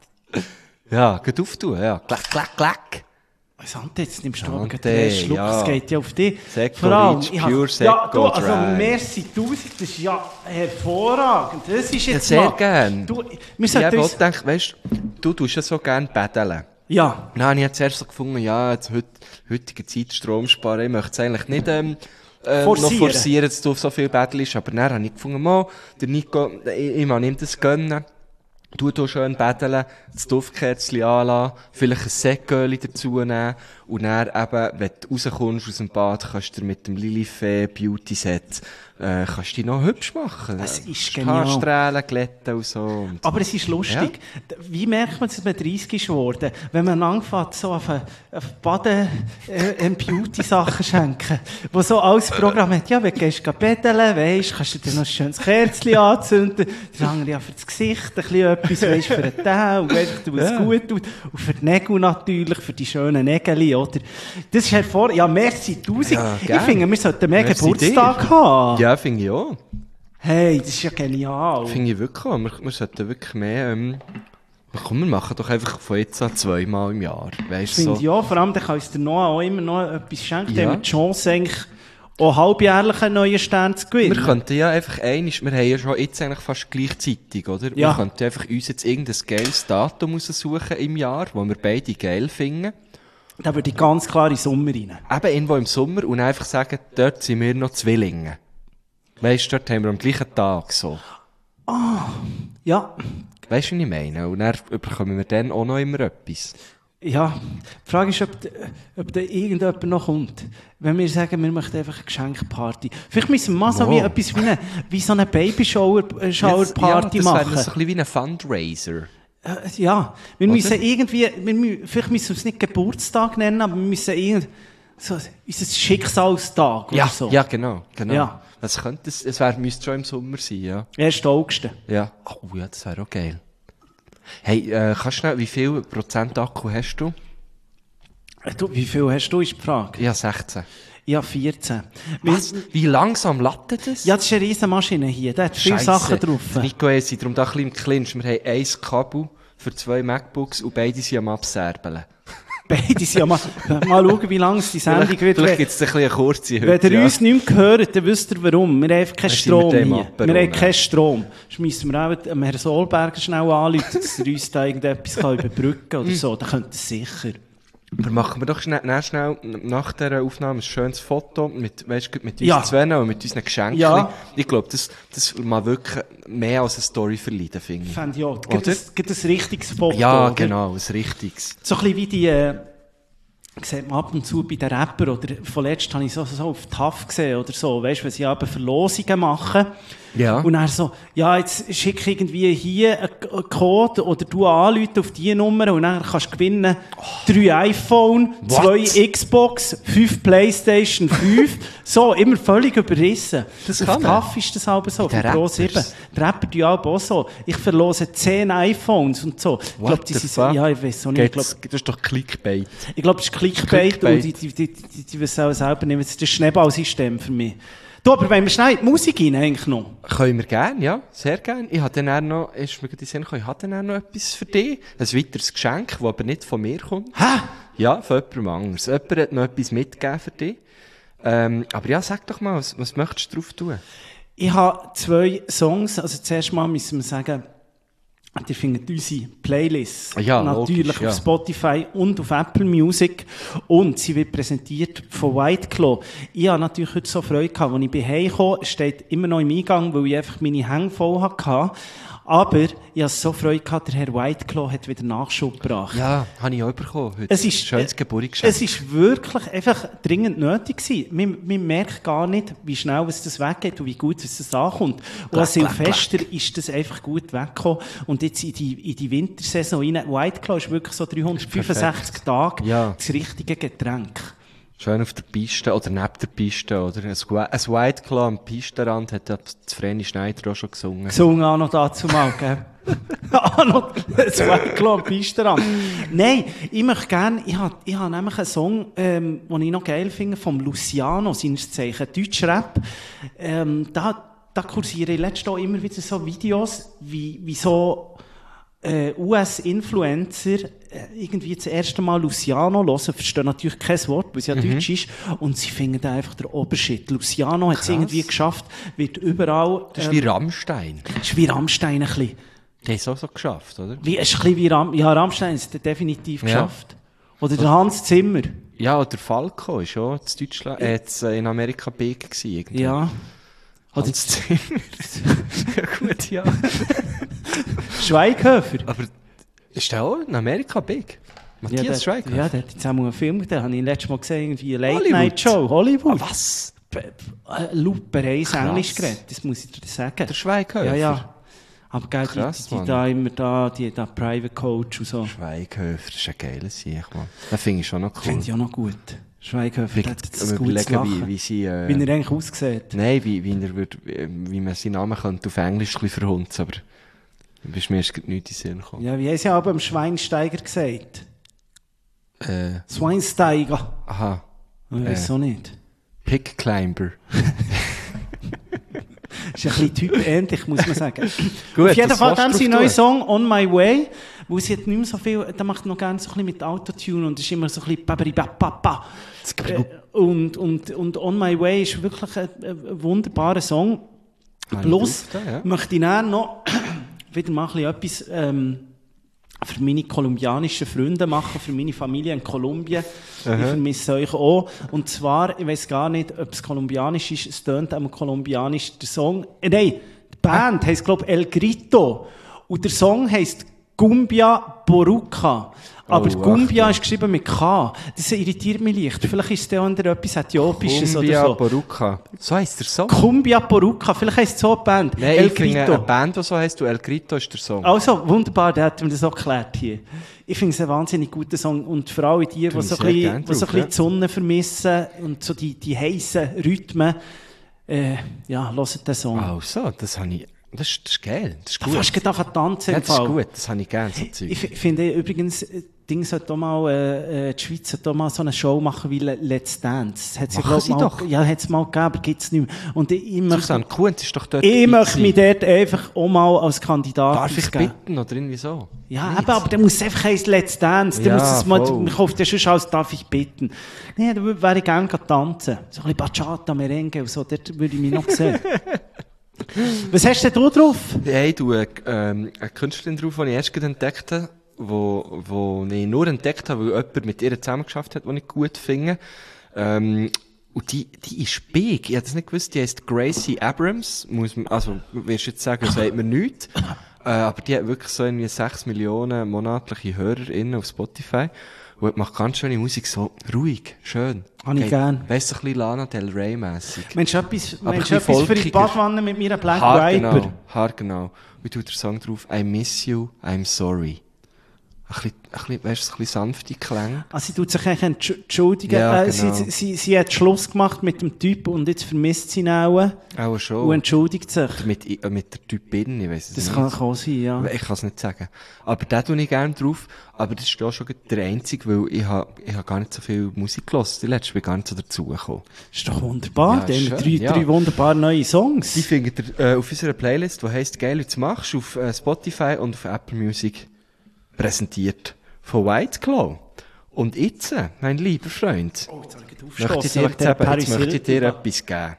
Ja, geht auftun, ja. Klack, klack, klack. Sante, jetzt nimmst du aber Sante, gerade den Schluck, ja. es geht ja auf dich. Seco Vor allem, Rich, ich hab- Pure Ja, du, Seco also Dry. merci tausend, das ist ja hervorragend. Das ist Ja, jetzt sehr mal... gern. Du, wir Ich sollten habe uns... auch gedacht, weißt du, du tust ja so gerne paddeln. Ja, Dann habe ich jetzt erst so gefunden, ja, jetzt heut, heutige Zeit Strom sparen, ich möchte es eigentlich nicht ähm, äh, Forcieren. noch forcieren, dass du so viel paddelst, aber dann habe ich gefunden, mal, der Nico, ich, ich mag ihm das gönnen. Du hier schön paddeln, das Duftkerzchen anlassen, vielleicht ein Säckgöli dazu nehmen und dann eben, wenn du rauskommst aus dem Bad, kannst du dir mit dem Lilifee Beauty Set, äh, kannst du dich noch hübsch machen. Es ist Die genial. Haarstrahlen glätten und so. Und aber es ist lustig. D- Wie merkt man, dass man dreißig ist geworden? Wenn man anfängt, so auf, eine- auf Baden äh, Beauty-Sachen schenken, wo so alles Programm hat. Ja, wenn du gehst betteln, weisst, kannst du dir noch ein schönes Kerzchen anzünden. Der andere ja für das Gesicht ein bisschen etwas, weisst, für den Tau, weisst, du, was Ja. gut tut. Und für die Nägel natürlich, für die schönen Nägel, oder? Das ist hervor... Ja, merci tausend. Ja, ich gern. finde, wir sollten mehr Merci Geburtstag dir. haben. ja, finde ich auch. Hey, das ist ja genial. Finde ich wirklich auch. Wir, wir sollten wirklich mehr, ähm, komm, wir machen doch einfach von jetzt an zweimal im Jahr. Weißt du, Finde so. ich ja, vor allem, dann kann uns der Noah auch immer noch etwas schenken. Ja. Dann haben wir die Chance, eigentlich auch halbjährlich einen neuen Stern zu gewinnen. Wir könnten ja einfach einiges, wir haben ja schon jetzt eigentlich fast gleichzeitig, oder? Ja. Wir könnten einfach uns jetzt irgendein geiles Datum raussuchen im Jahr, wo wir beide geil finden. Da würde ich ganz klar in den Sommer rein. Eben irgendwo im Sommer und einfach sagen, dort sind wir noch Zwillinge. Weißt du, dort haben wir am gleichen Tag so. Ja, Weißt du, was ich meine? Und dann bekommen wir dann auch noch immer etwas. ja. Die Frage ist, ob, d- ob da irgendjemand noch kommt. Wenn wir sagen, wir möchten einfach eine Geschenkparty. Vielleicht müssen wir mal so Wow. wie etwas wie, eine, wie so eine Babyshower-Party Jetzt- ja, das machen. wäre so ein bisschen wie ein Fundraiser. Äh, Ja, wir Oder? müssen irgendwie, wir, mü- vielleicht müssen wir es nicht Geburtstag nennen, aber wir müssen irgend, so, unser Schicksalstag Ja, oder so. ja, genau, genau. Ja. Was könnte es, es wär, müsste schon im Sommer sein, ja. ersten August. Ja. Oh ja, das wäre auch geil. Hey, äh, kannst du schnell, wie viel Prozent Akku hast du? Du, wie viel hast du, ist die Frage? Ich habe sechzehn. Ich habe vierzehn. Was? Wie langsam lattet das? Ja, das ist eine riesen Maschine hier. Da hat viele Scheisse. Sachen drauf. Nico, wir sind darum da ein bisschen im Clinch. Wir haben ein Kabel für zwei MacBooks und beide sind am Abserbeln. Beide sind ja mal, mal schauen, wie lange es die Sendung Vielleicht, wird. vielleicht gibt es ein bisschen eine kurze heute. Wenn ihr ja. uns nicht mehr hört, dann wisst ihr warum. Wir haben einfach keinen Dann sind Strom wir hier. dem Wir Apero, haben ne? keinen Strom. Sonst müssen wir auch dem Herrn Solberger schnell anrufen, dass er uns da irgendetwas kann überbrücken kann oder so. Dann könnte er sicher. Aber machen wir doch schnell, schnell, schnell nach dieser Aufnahme ein schönes Foto mit, weißt du, mit uns Ja. zwei und mit unseren Geschenken. Ja. Ich glaube, das, das mal wirklich mehr als eine Story verleiden, finde ich. Fände ich auch. Oder? Gibt es gibt ein richtiges Foto? Ja, oder? genau, ein richtiges. So ein bisschen wie die, äh, sieht man ab und zu bei den Rappern, oder vorletzt habe ich so, so auf T A F gesehen, oder so, weißt du, wenn sie aber Verlosungen machen. Ja. Und dann so, ja, jetzt schick irgendwie hier einen Code, oder du anrufen auf diese Nummer, und dann kannst du gewinnen, drei iPhone, What? zwei Xbox, fünf Playstation fünf, so, immer völlig überrissen. Das auf kann T man. A F ist das aber so, Bei den für Pro sieben. Rappers. Die Rapper tun auch so. Ich verlose zehn iPhones und so. Ich What glaube, die the sind so, fuck? ja, ich weiß auch nicht, ich Geht's- glaube, das ist doch Clickbait. ich glaube, das ist Clickbait, Clickbait. und die, die, die, die, die wissen auch selber nicht. Das ist ein Schneeballsystem für mich. Du, aber wenn wir schnell in die Musik rein, eigentlich noch. Können wir gerne, ja, sehr gerne. Ich habe dann auch noch, ist mir gerade in den Sinn gekommen, ich habe dann auch noch etwas für dich. Ein weiteres Geschenk, das aber nicht von mir kommt. Hä? Ja, von jemandem anderes. Jemand hat noch etwas mitgegeben für dich. Ähm, aber ja, sag doch mal, was, was möchtest du drauf tun? Ich habe zwei Songs. Also zuerst mal müssen wir sagen, ihr findet unsere Playlists Ja, natürlich logisch, auf ja. Spotify und auf Apple Music. Und sie wird präsentiert von White Claw. Ich habe natürlich heute so Freude gehabt. Als ich bei Hause kam, steht immer noch im Eingang, weil ich einfach meine Hänge voll hatte. Aber ich hatte so Freude gehabt, der Herr White Claw hat wieder Nachschub gebracht. Ja, habe ich auch bekommen heute. Es ist, Schönes äh, Geburtstagsgeschenk. Es ist wirklich einfach dringend nötig gewesen. Man, man merkt gar nicht, wie schnell es das weggeht und wie gut es das ankommt. Und an Silvester ist das einfach gut weggekommen. Und jetzt in die, in die Wintersaison rein. White Claw ist wirklich so dreihundertfünfundsechzig Tage Ja. das richtige Getränk. Schön auf der Piste oder neben der Piste, oder? Ein, Whi- ein White Claw am Pistenrand hat ja das Vreni Schneider auch schon gesungen. Gesungen auch noch dazu mal, gell? Auch noch das White Claw am Pistenrand. Nein, ich möchte gerne, ich habe, ich habe nämlich einen Song, ähm, den ich noch geil finde, vom Luciano, seines Zeichen, Deutschrap. Ähm, da, da kursieren in letzter Zeit immer wieder so Videos, wie, wie so, äh, U S-Influencer äh, irgendwie das erste Mal Luciano hören, verstehen natürlich kein Wort, weil es ja Mhm. Deutsch ist, und sie finden da einfach der Obershit. Luciano hat es Krass. irgendwie geschafft, wird überall, Das ist äh, wie Rammstein. ist wie Rammstein ein bisschen. Der ist auch so geschafft, oder? Wie, es ist ein bisschen wie Ram ja, Rammstein hat es definitiv Ja. geschafft. Oder der Hans Zimmer. Ja, der Falco ist auch in Deutschland, äh, jetzt, äh, in Amerika big gewesen, irgendwie. Ja. Oder Hans Zimmer. Ja gut, ja. Schweighöfer. Aber ist der auch in Amerika big? Matthias der, Schweighöfer? Ja, der hat jetzt auch mal einen Film gemacht, den habe ich letztes Mal gesehen, irgendwie eine Hollywood. Late-Night-Show, Hollywood. Ah, was? Lupereis Krass. Englisch geredet, das muss ich dir sagen. Der Schweighöfer? Ja, ja. Aber gell, Krass, die, die, Mann. die da immer da, die da Private Coach und so. Schweighöfer, das ist ein geiler Sieg, Mann. Den finde ich schon noch cool. Finde ich auch noch gut. Schweighöfer Wie, hat das am gutes überlegen, Lachen. wie, wie sie, äh, Wie er eigentlich aussieht. nein, wie, wie er würd, wie, wie man seinen Namen könnte auf Englisch ein bisschen verhunzen, aber du bist mir erst gerade nicht in den Sinn gekommen. Ja, wie haben sie aber am Schweinsteiger gesagt? Äh, Schweinsteiger. aha. Ich weiß Äh. auch nicht. Pick Climber. Ist ein bisschen typähnlich, muss man sagen. Gut, Auf jeden das Fall willst haben du sie einen drauf neuen tun. Song, On My Way, wo sie hat nicht mehr so viel, da macht noch gerne so ein bisschen mit Autotune und ist immer so ein bisschen baberi-ba-ba-ba. Äh, und, und, und On My Way ist wirklich ein, ein wunderbarer Song. Habe ich Plus drauf da, ja. möchte ich dann noch wieder mal ein bisschen etwas ähm, für meine kolumbianischen Freunde machen, für meine Familie in Kolumbien. Ich vermisse euch auch. Und zwar, ich weiss gar nicht, ob es kolumbianisch ist, es tönt einmal kolumbianisch. Der Song, äh, nein, die Band heisst, glaube ich, El Grito. Und der Song heisst Cumbia Boruca. Aber Oh, Cumbia Achtung. ist geschrieben mit K. Das irritiert mich leicht. Vielleicht ist es dann etwas Äthiopisches Cumbia oder so. Boruca. So heisst der Song? Cumbia Boruca, vielleicht heisst es so eine Band. Nein, El ich finde Grito. eine Band, die so heisst, und El Grito ist der Song. Also, wunderbar, der hat mir das auch geklärt hier. Ich finde es ein wahnsinnig guter Song. Und vor allem die, die Bin so ich ein sehr bisschen, gern die so ein drauf, bisschen ja. die Sonne vermissen und so die, die heissen Rhythmen, äh, ja, hört den Song. Also, das habe ich, das ist, das ist geil, das ist Da gut. fast gerade anfangen zu tanzen Ja, im das ist Fall. gut, das habe ich gerne, so Zeug. Ich f- finde übrigens, äh, Ding sollte auch mal, äh, die Schweiz sollte auch mal so eine Show machen wie Let's Dance. Hat's ja, Machen glaub, sie mal, doch. Ja, hat es mal gegeben, aber gibt es nicht mehr. Und ich, ich möchte, Susanne Kuhns ist doch dort ich dabei möchte mich gewesen. dort einfach auch mal als Kandidat Darf ich ausgeben. bitten, oder irgendwie so? Ja, Nicht? eben, aber der muss einfach heißen Let's Dance. Der Ja, muss es mal, voll. man kauft ja schon als «Darf ich bitten». Nee, da wür- wäre ich gerne gehen tanzen. So ein bisschen Bachata, Merengue und so, dort würde ich mich noch sehen. Was hast denn du drauf? Hey, du, äh, ähm, eine Künstlerin drauf, die ich erst gerade entdeckt habe, wo, wo ich nur entdeckt habe, weil jemand mit ihr zusammengeschafft hat, die ich gut finde. Ähm, und die, die ist big. Ich hätte das nicht gewusst. Die heisst Gracie Abrams. Muss man, also, wirst du jetzt sagen, sagt mir nichts. Äh, aber die hat wirklich so irgendwie sechs Millionen monatliche HörerInnen auf Spotify. Und macht ganz schöne Musik, so ruhig, schön. Habe ich gern. Weißt du, ein bisschen Lana Del Rey-mässig. Mensch, etwas, Aber Mensch, ein etwas bisschen für die folkiger. Badwanne mit meiner Black Haargenau, Viper. haargenau. Wie tut der Song drauf? I miss you, I'm sorry. Ein bisschen, ein bisschen, weißt du, ein bisschen sanfte Klänge. Also, sie tut sich eigentlich entsch- entschuldigen. Ja, äh, genau. sie, sie, sie hat Schluss gemacht mit dem Typ und jetzt vermisst sie ihn auch Auch schon. und entschuldigt sich. Oder mit, äh, mit der Typin, ich weiss es Das nicht. kann auch sein, ja. Ich kann es nicht sagen. Aber den tue ich gerne drauf. Aber das ist ja schon der einzige, weil ich habe ich ha gar nicht so viel Musik gehört. Die letzte bin gar nicht so dazugekommen. Ist doch wunderbar. Ja, Dann schön, drei, ja. drei wunderbare neue Songs. Die findet ihr äh, auf unserer Playlist, die heisst «Geil, was du machst», auf äh, Spotify und auf Apple Music präsentiert von White Claw. Und jetzt, äh, mein lieber Freund, Oh, jetzt soll ich möchte ich aufstoßen dir, wegen jetzt, der eben, jetzt Paris möchte ich dir Hilton. etwas geben.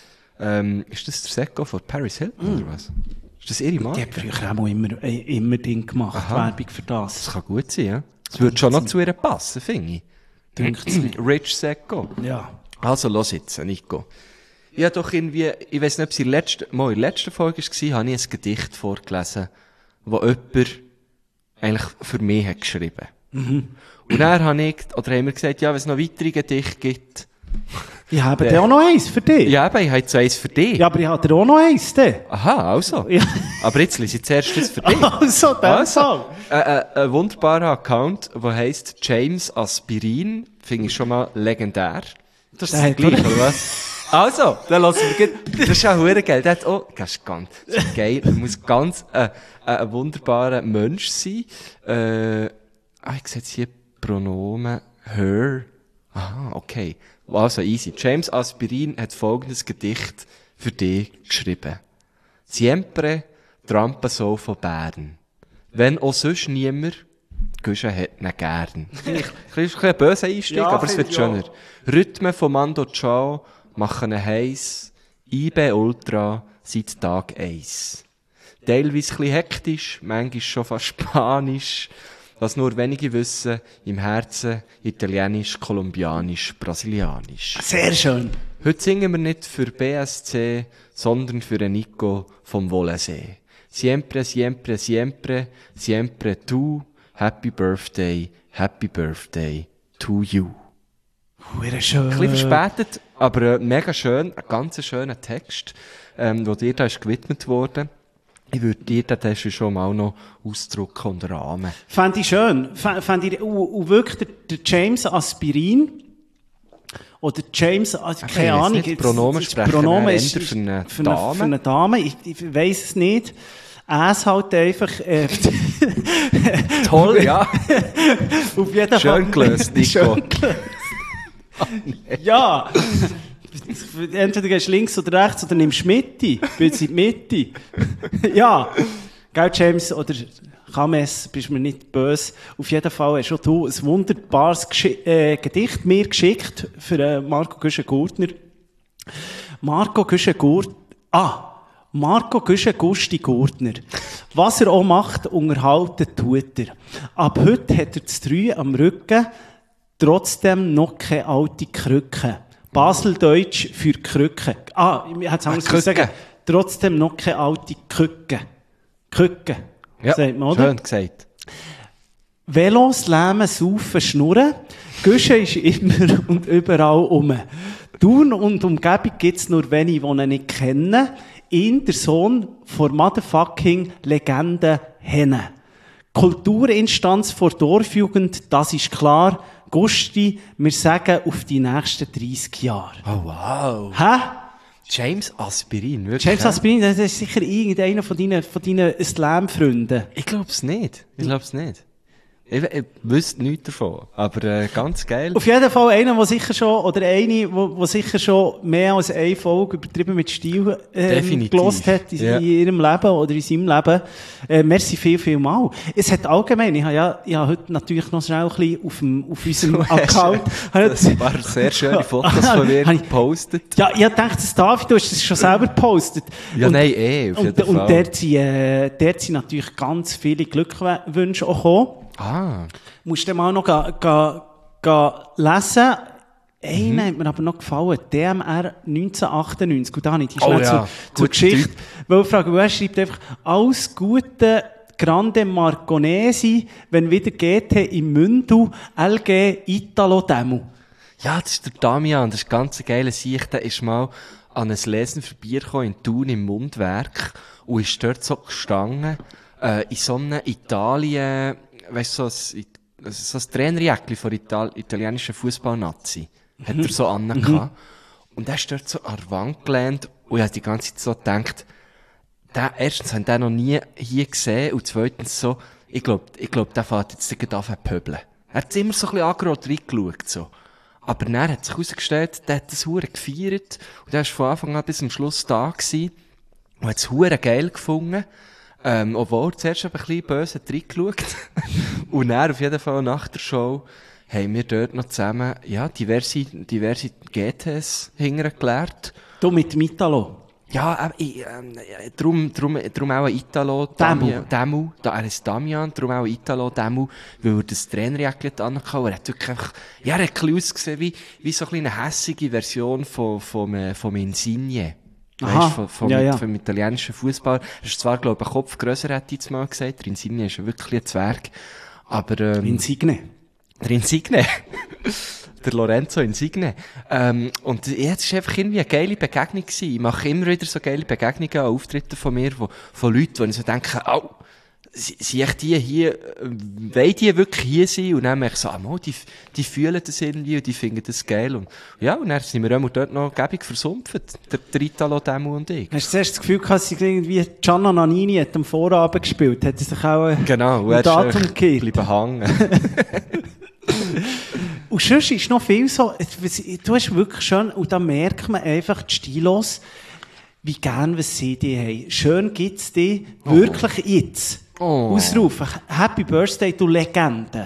Ähm, ist das der Sekko von Paris Hilton oder was? Ist das ihre Die Marke? hat früher auch immer, äh, immer Ding gemacht, Aha. Werbung für das. Das kann gut sein, ja. Das würde schon noch zu ihr passen, finde ich. Dünkt's mich. Rich Sekko. Ja. Also, los jetzt, Nico. Ich habe doch irgendwie, ich weiss nicht, ob es in der letzten, mal in der letzten Folge war, habe ich ein Gedicht vorgelesen, das jemand eigentlich für mich hat geschrieben. Mhm. Und dann habe ich, oder haben wir gesagt, ja, wenn es noch weitere Gedichte gibt. Ich habe dir auch noch eins für dich. Ja, eben, ich habe jetzt eins für dich. Ja, aber ich habe dir auch noch eins, dann. Aha, also. Ja. Aber jetzt lese ich zuerst das für dich. Also, dann Also, Fall. äh, äh, ein wunderbarer Account, der heisst James Aspirin. Finde ich schon mal legendär. Das ist Der das hat- gleiche, oder was? Also, dann lassen wir gleich- das ist auch verdammt geil. Der hat auch, das ist ganz das ist geil. Er muss ganz, äh, äh, ein wunderbarer Mensch sein. Äh, ah, ich sehe jetzt hier Pronomen her. Aha, okay. Also, easy. James Aspirin hat folgendes Gedicht für dich geschrieben. Siempre trampa so von Bern. Wenn auch sonst niemand, Guschen hat ihn gern. Finde ich, ein bisschen ein böser Einstieg, Ja, aber es finde wird ich schöner. Rhythmen von Mando Chao machen ihn heiss. I B Ultra seit Tag eins. Teilweise ein bisschen hektisch, manchmal schon fast spanisch. Was nur wenige wissen, im Herzen italienisch, kolumbianisch, brasilianisch. Sehr schön. Heute singen wir nicht für B S C, sondern für den Nico vom Wollensee. Siempre, siempre, siempre, siempre tu. Happy Birthday, Happy Birthday to you. Hure schön. Ein bisschen verspätet, aber äh, mega schön, ein ganz schöner Text, ähm, der dir da ist gewidmet worden. Ich würde dir den Text schon mal noch ausdrucken und rahmen. Fand ich schön. F- Fand ich, und, und wirklich der, der James Aspirin, oder James, also, ich keine weiß Ahnung. nicht, jetzt- Pronomen das sprechen Pronomen eher ist, für eine für Dame. Eine, für eine Dame. Ich, ich weiss es nicht. Es halt einfach, äh, Toll, ja. auf jeden Fall. Schön gelöst, Nico. Schön gelöst. Ja. Entweder gehst du links oder rechts oder nimmst Mitte. Bist in die Mitte. Ja. Gell, James, oder Kames, bist mir nicht böse. Auf jeden Fall hast auch du ein wunderbares Geschi- äh, Gedicht mir geschickt für äh, Marco Güschen-Gurtner. Marco Güschen-Gurtner. Ah! Marco Güschen-Gusti-Gurtner. Was er auch macht, unterhalten tut er. Ab heute hat er das Drei am Rücken, trotzdem noch keine alte Krücke. Baseldeutsch für Krücke. Ah, ich hätte es anders Krücke. sagen. Trotzdem noch keine alte Krücke. Krücke. Ja, sagt man, oder? schön gesagt. Velos, Lähmen, Saufen, Schnurren. Güschen ist immer und überall um. Thun und Umgebung gibt's nur wenige, die ihn nicht kennen. Ihn, der Sohn von Motherfucking Legende Henne. Kulturinstanz vor Dorfjugend, das ist klar. Gusti, wir sagen auf die nächsten dreissig Jahre. Oh, wow. Hä? James Aspirin, wirklich? James hä? Aspirin, das ist sicher irgendeiner von deinen, von deinen Slam-Freunden. Ich glaub's nicht. Ich glaub's nicht. Ich, ich wüsste nichts davon, aber äh, ganz geil. Auf jeden Fall einer, der sicher schon, oder eine, wo, wo sicher schon mehr als eine Folge übertrieben mit Stil ähm, gelost hat in, Ja. in ihrem Leben oder in seinem Leben. Äh, merci viel, viel mal. Es hat allgemein, ich habe ja, ich habe heute natürlich noch schnell ein bisschen auf, dem, auf unserem Du hast- Account. Das waren sehr schöne Fotos von mir Habe ich- gepostet. Ja, ich dachte, das David, du hast das schon selber gepostet. Ja, Und- nein, eh, auf jeden Und, und Fall. dort sind, äh, dort sind natürlich ganz viele Glückwünsche auch gekommen. Ah, Musst du mal noch ga, ga, ga lesen. Einer Mhm. hat mir aber noch gefallen. D M R neunzehnhundertachtundneunzig. Und da habe ich die Oh schnell ja, zur, zur guter Geschichte. Weil ich frage, er schreibt einfach, alles Gute, Grande Marconesi, wenn wieder G T im Mündu, L G Italo Demo. ja, das ist der Damian, das ist ganz eine geile Sicht. Der ist mal an ein Lesen vorbeigekommen in Thun im Mundwerk und ist dort so gestanden, äh, in so einem Italien, weißt du, so ein, so ein Trainerjäckchen von Ital italienischen Fußballnazi. Hat er so angehabt. Und er ist dort so an der Wand gelehnt und ich habe die ganze Zeit so gedacht, der, erstens haben den noch nie hier gesehen und zweitens so, ich glaube, ich glaub, der fährt jetzt gleich an zu pöbeln. Er hat immer so ein bisschen angerot reingeschaut, so. Aber dann hat sich herausgestellt, der hat das hure gefeiert und der ist von Anfang an bis zum Schluss da gewesen und hat es hure geil gefunden. Ähm, obwohl er zuerst ein bisschen böse hat reingeschaut. Und dann auf jeden Fall nach der Show haben wir dort noch zusammen, ja, diverse, diverse G Ts hintergelehrt. Du mit dem Italo. Ja, äh, ich, ähm, äh, drum, drum, drum auch ein Italo, Demu. Damian, Demu, da, er ist Damian, drum auch ein Italo, Demu, weil er das Trainerjäckchen angehauen hat. Er hat wirklich einfach, ja, er hat ein bisschen ausgesehen wie, wie so eine kleine hässige Version von, vom, äh, vom Insigne. Aha, Weißt, vom, vom, ja, ja. vom italienischen Fußball. Er ist zwar, glaube ich, ein Kopf grösser, hätte ich jetzt mal gesagt. Der Insigne ist ja wirklich ein Zwerg. Aber, ähm, Insigne. der Insigne. Der Lorenzo Insigne. Ähm, und jetzt ist einfach irgendwie eine geile Begegnung gewesen. Ich mache immer wieder so geile Begegnungen an Auftritten von mir, wo, von Leuten, wo ich so denke, au, sind echt die hier, äh, wollen die wirklich hier sein? Und dann merke ich so, ah, mal, die, die fühlen das irgendwie und die finden das geil. Und, ja, und dann sind wir auch dort noch gäbig versumpft. Der, der Italo, Demu und ich. Hast du zuerst das Gefühl gehabt, dass irgendwie Gianna Nannini hat am Vorabend gespielt? Hat er sich auch äh, Genau, und ein er Datum ist gegeben? bleiben hängen. Und sonst ist noch viel so, du hast wirklich schön, und da merkt man einfach die Stilos, wie gern was sie die haben. Schön gibt's die, wirklich jetzt. Oh. Ausrufen. Happy Birthday, du Legende.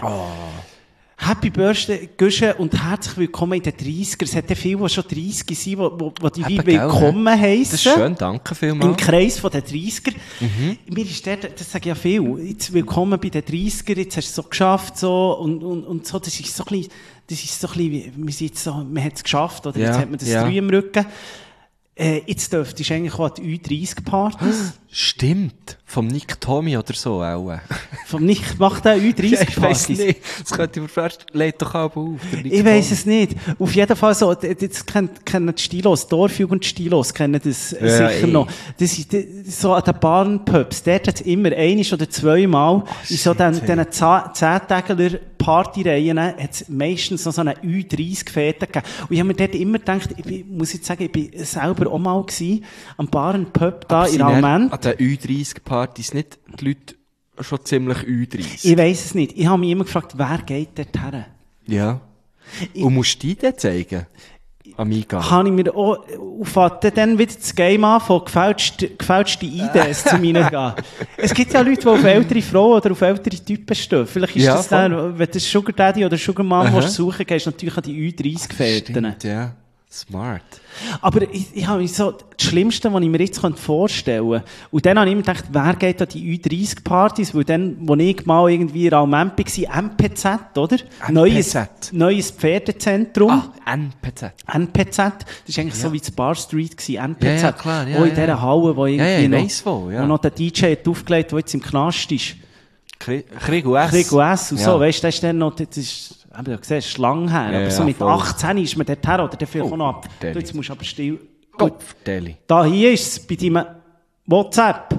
Happy Birthday, Güsche, und herzlich willkommen in den dreißigern. Es hat ja viele, die schon dreißig sind, wo, wo, wo die wie Eben, gell, willkommen heissen. Das ist schön, danke vielmals. Im Kreis von den dreißiger. Mir ist der, das sage ich ja viel, jetzt willkommen bei den dreißiger, jetzt hast du es so geschafft, so, und, und, und so, das ist so ein bisschen, das ist so ein bisschen, wie- wir sind jetzt so, man hat es geschafft, oder? Ja, Jetzt hat man das ja. drei im Rücken. Äh, jetzt dürftest du eigentlich auch an die Ü dreißig Partys. Stimmt. Vom Nick Tommy oder so auch. Vom Nicht, macht der Ü dreißig Ich weiss Partys. nicht. Das könnte ich mir fast, lädt doch auch auf. der Nick Ich weiss Tommy. es nicht. Auf jeden Fall so, d- jetzt kennen, kennen die Stilos, Dorfjugend Stilos kennen das äh, Ja, sicher ey. noch. Das ist d- so an den Bahnpubs, dort hat es immer einisch oder zweimal in so den, shit, diesen Zehntägeler Partyreihen hat es meistens noch so eine Ü dreißig Fete gegeben. Und ich habe mir dort immer gedacht, ich bin, muss jetzt sagen, ich bin selber auch mal gewesen, am Bahnpub da Aber in sind dann Alment. an den Ü dreißig Partys nicht die Leute schon ziemlich Ü dreißig? Ich weiss es nicht. Ich habe mich immer gefragt, wer geht dort her? Ja. Und musst du die dann zeigen? Am Eingang? Habe ich mir auch, auffatte dann wieder das Game an von gefälschte, gefälschte I Ds zu mir gehen. Es gibt ja Leute, die auf ältere Frauen oder auf ältere Typen stehen. Vielleicht ist Ja, das dann, wenn du Sugar Daddy oder Sugar Mom Aha. willst suchen, gehst du natürlich an die Ü dreißig Fäden. Stimmt, ja. Smart. Aber ich, ich habe mich so, das Schlimmste, was ich mir jetzt vorstellen könnte, und dann habe ich immer gedacht, wer geht an die Ü dreißig Partys, weil dann, wo ich mal irgendwie in Alment war, M P Z, oder? Neues, neues Pferdezentrum. Ah, N P Z. N P Z, das war eigentlich so wie das Bar Street gewesen, N P Z. Ja, ja, klar, ja, Auch in ja. dieser Halle, wo irgendwie Ja, ja, ich noch, weiss wo, ja. wo noch der D J hat aufgelegt, der jetzt im Knast ist. Krieg Krieg U S. Krieg U S und Ja. so, weißt du, das ist dann noch, das ist, eben, du siehst, ist lang her, Ja, aber so ja, mit voll. achtzehn ist man dort her, oder der vielleicht Oh, auch noch ab. Deli. Du, jetzt musst du aber still. Gut, Kopfdeli. da hier ist es bei deinem WhatsApp.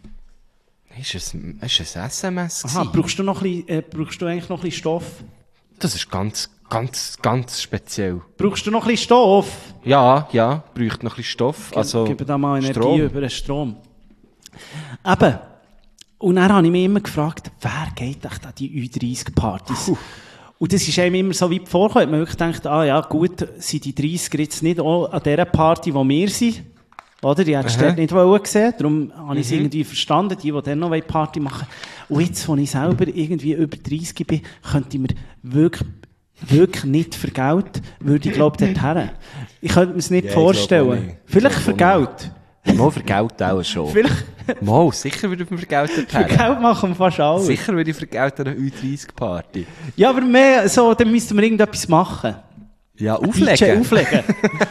Ist es, ist es S M S Aha, gewesen? brauchst du noch ein bisschen, äh, brauchst du eigentlich noch ein bisschen Stoff? Das ist ganz, ganz, ganz speziell. Brauchst du noch ein bisschen Stoff? Ja, ja, bräuchte noch ein bisschen Stoff. Also, Gib da mal Energie Strom. über den Strom. Eben, Und dann habe ich mich immer gefragt, wer geht echt an die Ü dreißig Partys? Und das ist einem immer so weit vorgekommen, man wirklich denkt, ah ja, gut, sind die dreißiger jetzt nicht auch an dieser Party, wo wir sind? Oder? Die hättest du dort nicht wollen gesehen. Darum habe ich es irgendwie verstanden, die, die dann noch Party machen wollen. Und jetzt, wo ich selber irgendwie über dreißig bin, könnte ich mir wirklich, wirklich nicht für Geld, würde ich glaube dort her. Ich könnte mir es nicht Ja, ich vorstellen. glaube auch nicht. Vielleicht Ich für glaube auch Geld. Mal für Geld auch schon. Vielleicht Mal, sicher würde ich für Geld für dorthin. Geld machen wir fast alles. Sicher würde ich für Geld an einer Ü dreißig Party. Ja, aber mehr so, dann müssten wir irgendetwas machen. Ja, D J auflegen. auflegen.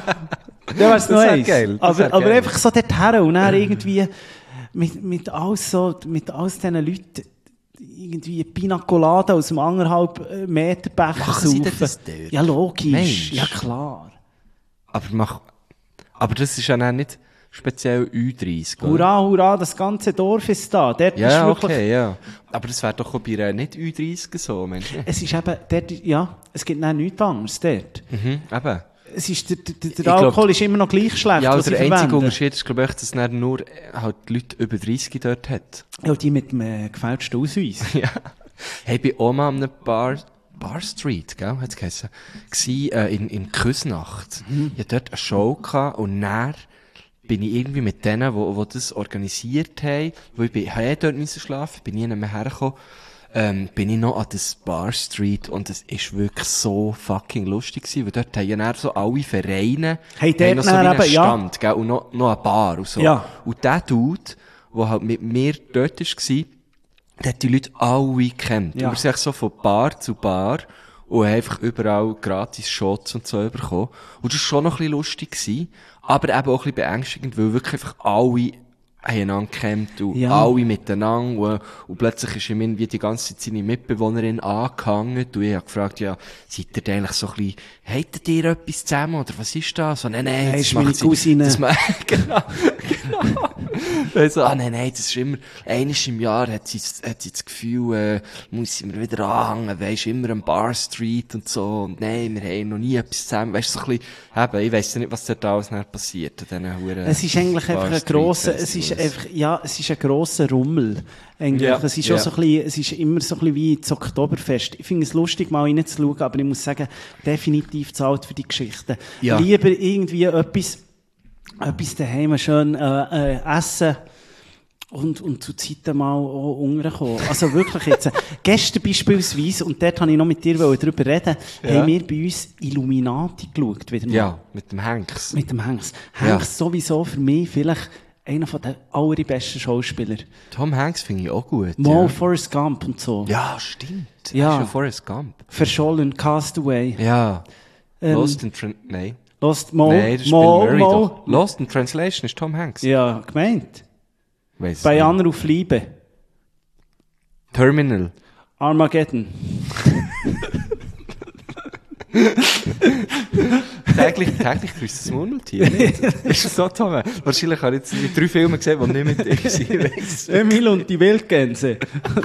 Ja, wär's noch wär eins. geil, das Aber, wär aber geil. einfach so dorthin und dann irgendwie mit, mit alles so, mit all diesen Leuten irgendwie Pina Colada aus einem anderthalb Meter Becher Machen sie denn saufen. das dort? Ja, logisch. Mensch. Ja, klar. Aber, mach, aber das ist ja dann nicht speziell Ü dreißig, oder? Hurra, hurra, das ganze Dorf ist da. Dort Ja, ist ja, wirklich, okay, ja. Aber das wäre doch auch bei einer nicht Ü dreißig so, Mensch. Es ist eben, dort, ja, es gibt dann nichts anderes dort. Mhm, eben. Es ist, der, der, der Ich glaub- Alkohol ist immer noch gleich schlecht, Ja, was also sie der einzige verwenden. Unterschied ist, glaube ich, dass dann nur äh, halt die Leute über dreißig dort hat. Ja, die mit dem äh, gefälschten Ausweis. Ja. Hey, bei Oma an einem Bar, Bar Street, gell, hat's geheißen, gsi, äh, in, in Küsnacht. Mhm. Ich hatte dort eine Show gehabt und dann bin ich irgendwie mit denen, wo, wo das organisiert haben, wo ich bin, hey, dort müssen schlafen, bin ich nicht mehr hergekommen, ähm, bin ich noch an das Bar Street und es ist wirklich so fucking lustig gewesen, weil dort haben ja dann so alle Vereine, Hey, haben dort noch so dann wie einen eben, ja. Stand, gell, und noch, noch eine Bar und so. Ja. Und der Dude, der halt mit mir dort war, der hat die Leute alle gekannt. Ja. Und wir sind echt so von Bar zu Bar und haben einfach überall gratis Shots und so bekommen. Und das war schon noch ein bisschen lustig gewesen, aber eben auch ein bisschen beängstigend, weil wirklich einfach alle einander gekannt und Ja. alle miteinander und, und plötzlich ist ihm irgendwie die ganze Zeit seine Mitbewohnerin angehangen und ich habe gefragt, ja, seid ihr denn eigentlich so ein bisschen, hättet ihr etwas zusammen oder was ist das? So, nein, nein, Hey, das ist meine macht sie- Cousine. das ma- genau, genau. Also, ah, nein, nein, das ist immer, eines im Jahr hat sie, hat sie das Gefühl, äh, muss sie mir wieder anhängen, weisst, immer am Bar Street und so, und nein, wir haben noch nie etwas zusammen, weisst, so ein bisschen, eben, ich weiss ja nicht, was dort alles nachher passiert, an diesen Huren Es ist eigentlich Bar einfach ein Street grosser, es ist Festivals. einfach, ja, es ist ein grosser Rummel. Eigentlich. Ja, Es ist ja. auch so ein bisschen, es ist immer so ein bisschen wie das Oktoberfest. Ich finde es lustig, mal reinzuschauen, aber ich muss sagen, definitiv zu alt für die Geschichten. Ja. Lieber irgendwie etwas, etwas daheim schön, äh, äh, essen. Und, und zu Zeiten mal auch unterkommen. Also wirklich jetzt, äh, gestern beispielsweise, und dort habe ich noch mit dir darüber reden, Ja. haben wir bei uns Illuminati geschaut, wieder mal. Ja, mit dem Hanks. Mit dem Hanks. Ja. Hanks sowieso für mich vielleicht einer von der allerbesten Schauspieler. Tom Hanks finde ich auch gut. Mo, ja. Forrest Gump und so. Ja, stimmt. Ja. Er ist ja Forrest Gump. Verschollen, Castaway. Ja. Ähm, Lost in Tran... Nein. Lost Mo, Nein, das ist Mo, Bill Murray Mo. doch. Lost in Translation ist Tom Hanks. Ja, gemeint. Weiss es Bei nicht. Anruf Liebe. Terminal. Armageddon. täglich, täglich grüßt das Murmeltier. nicht? Ist das so, Tom? Wahrscheinlich habe ich jetzt die drei Filme gesehen, die nicht mit dir sind. Emil und die Wildgänse.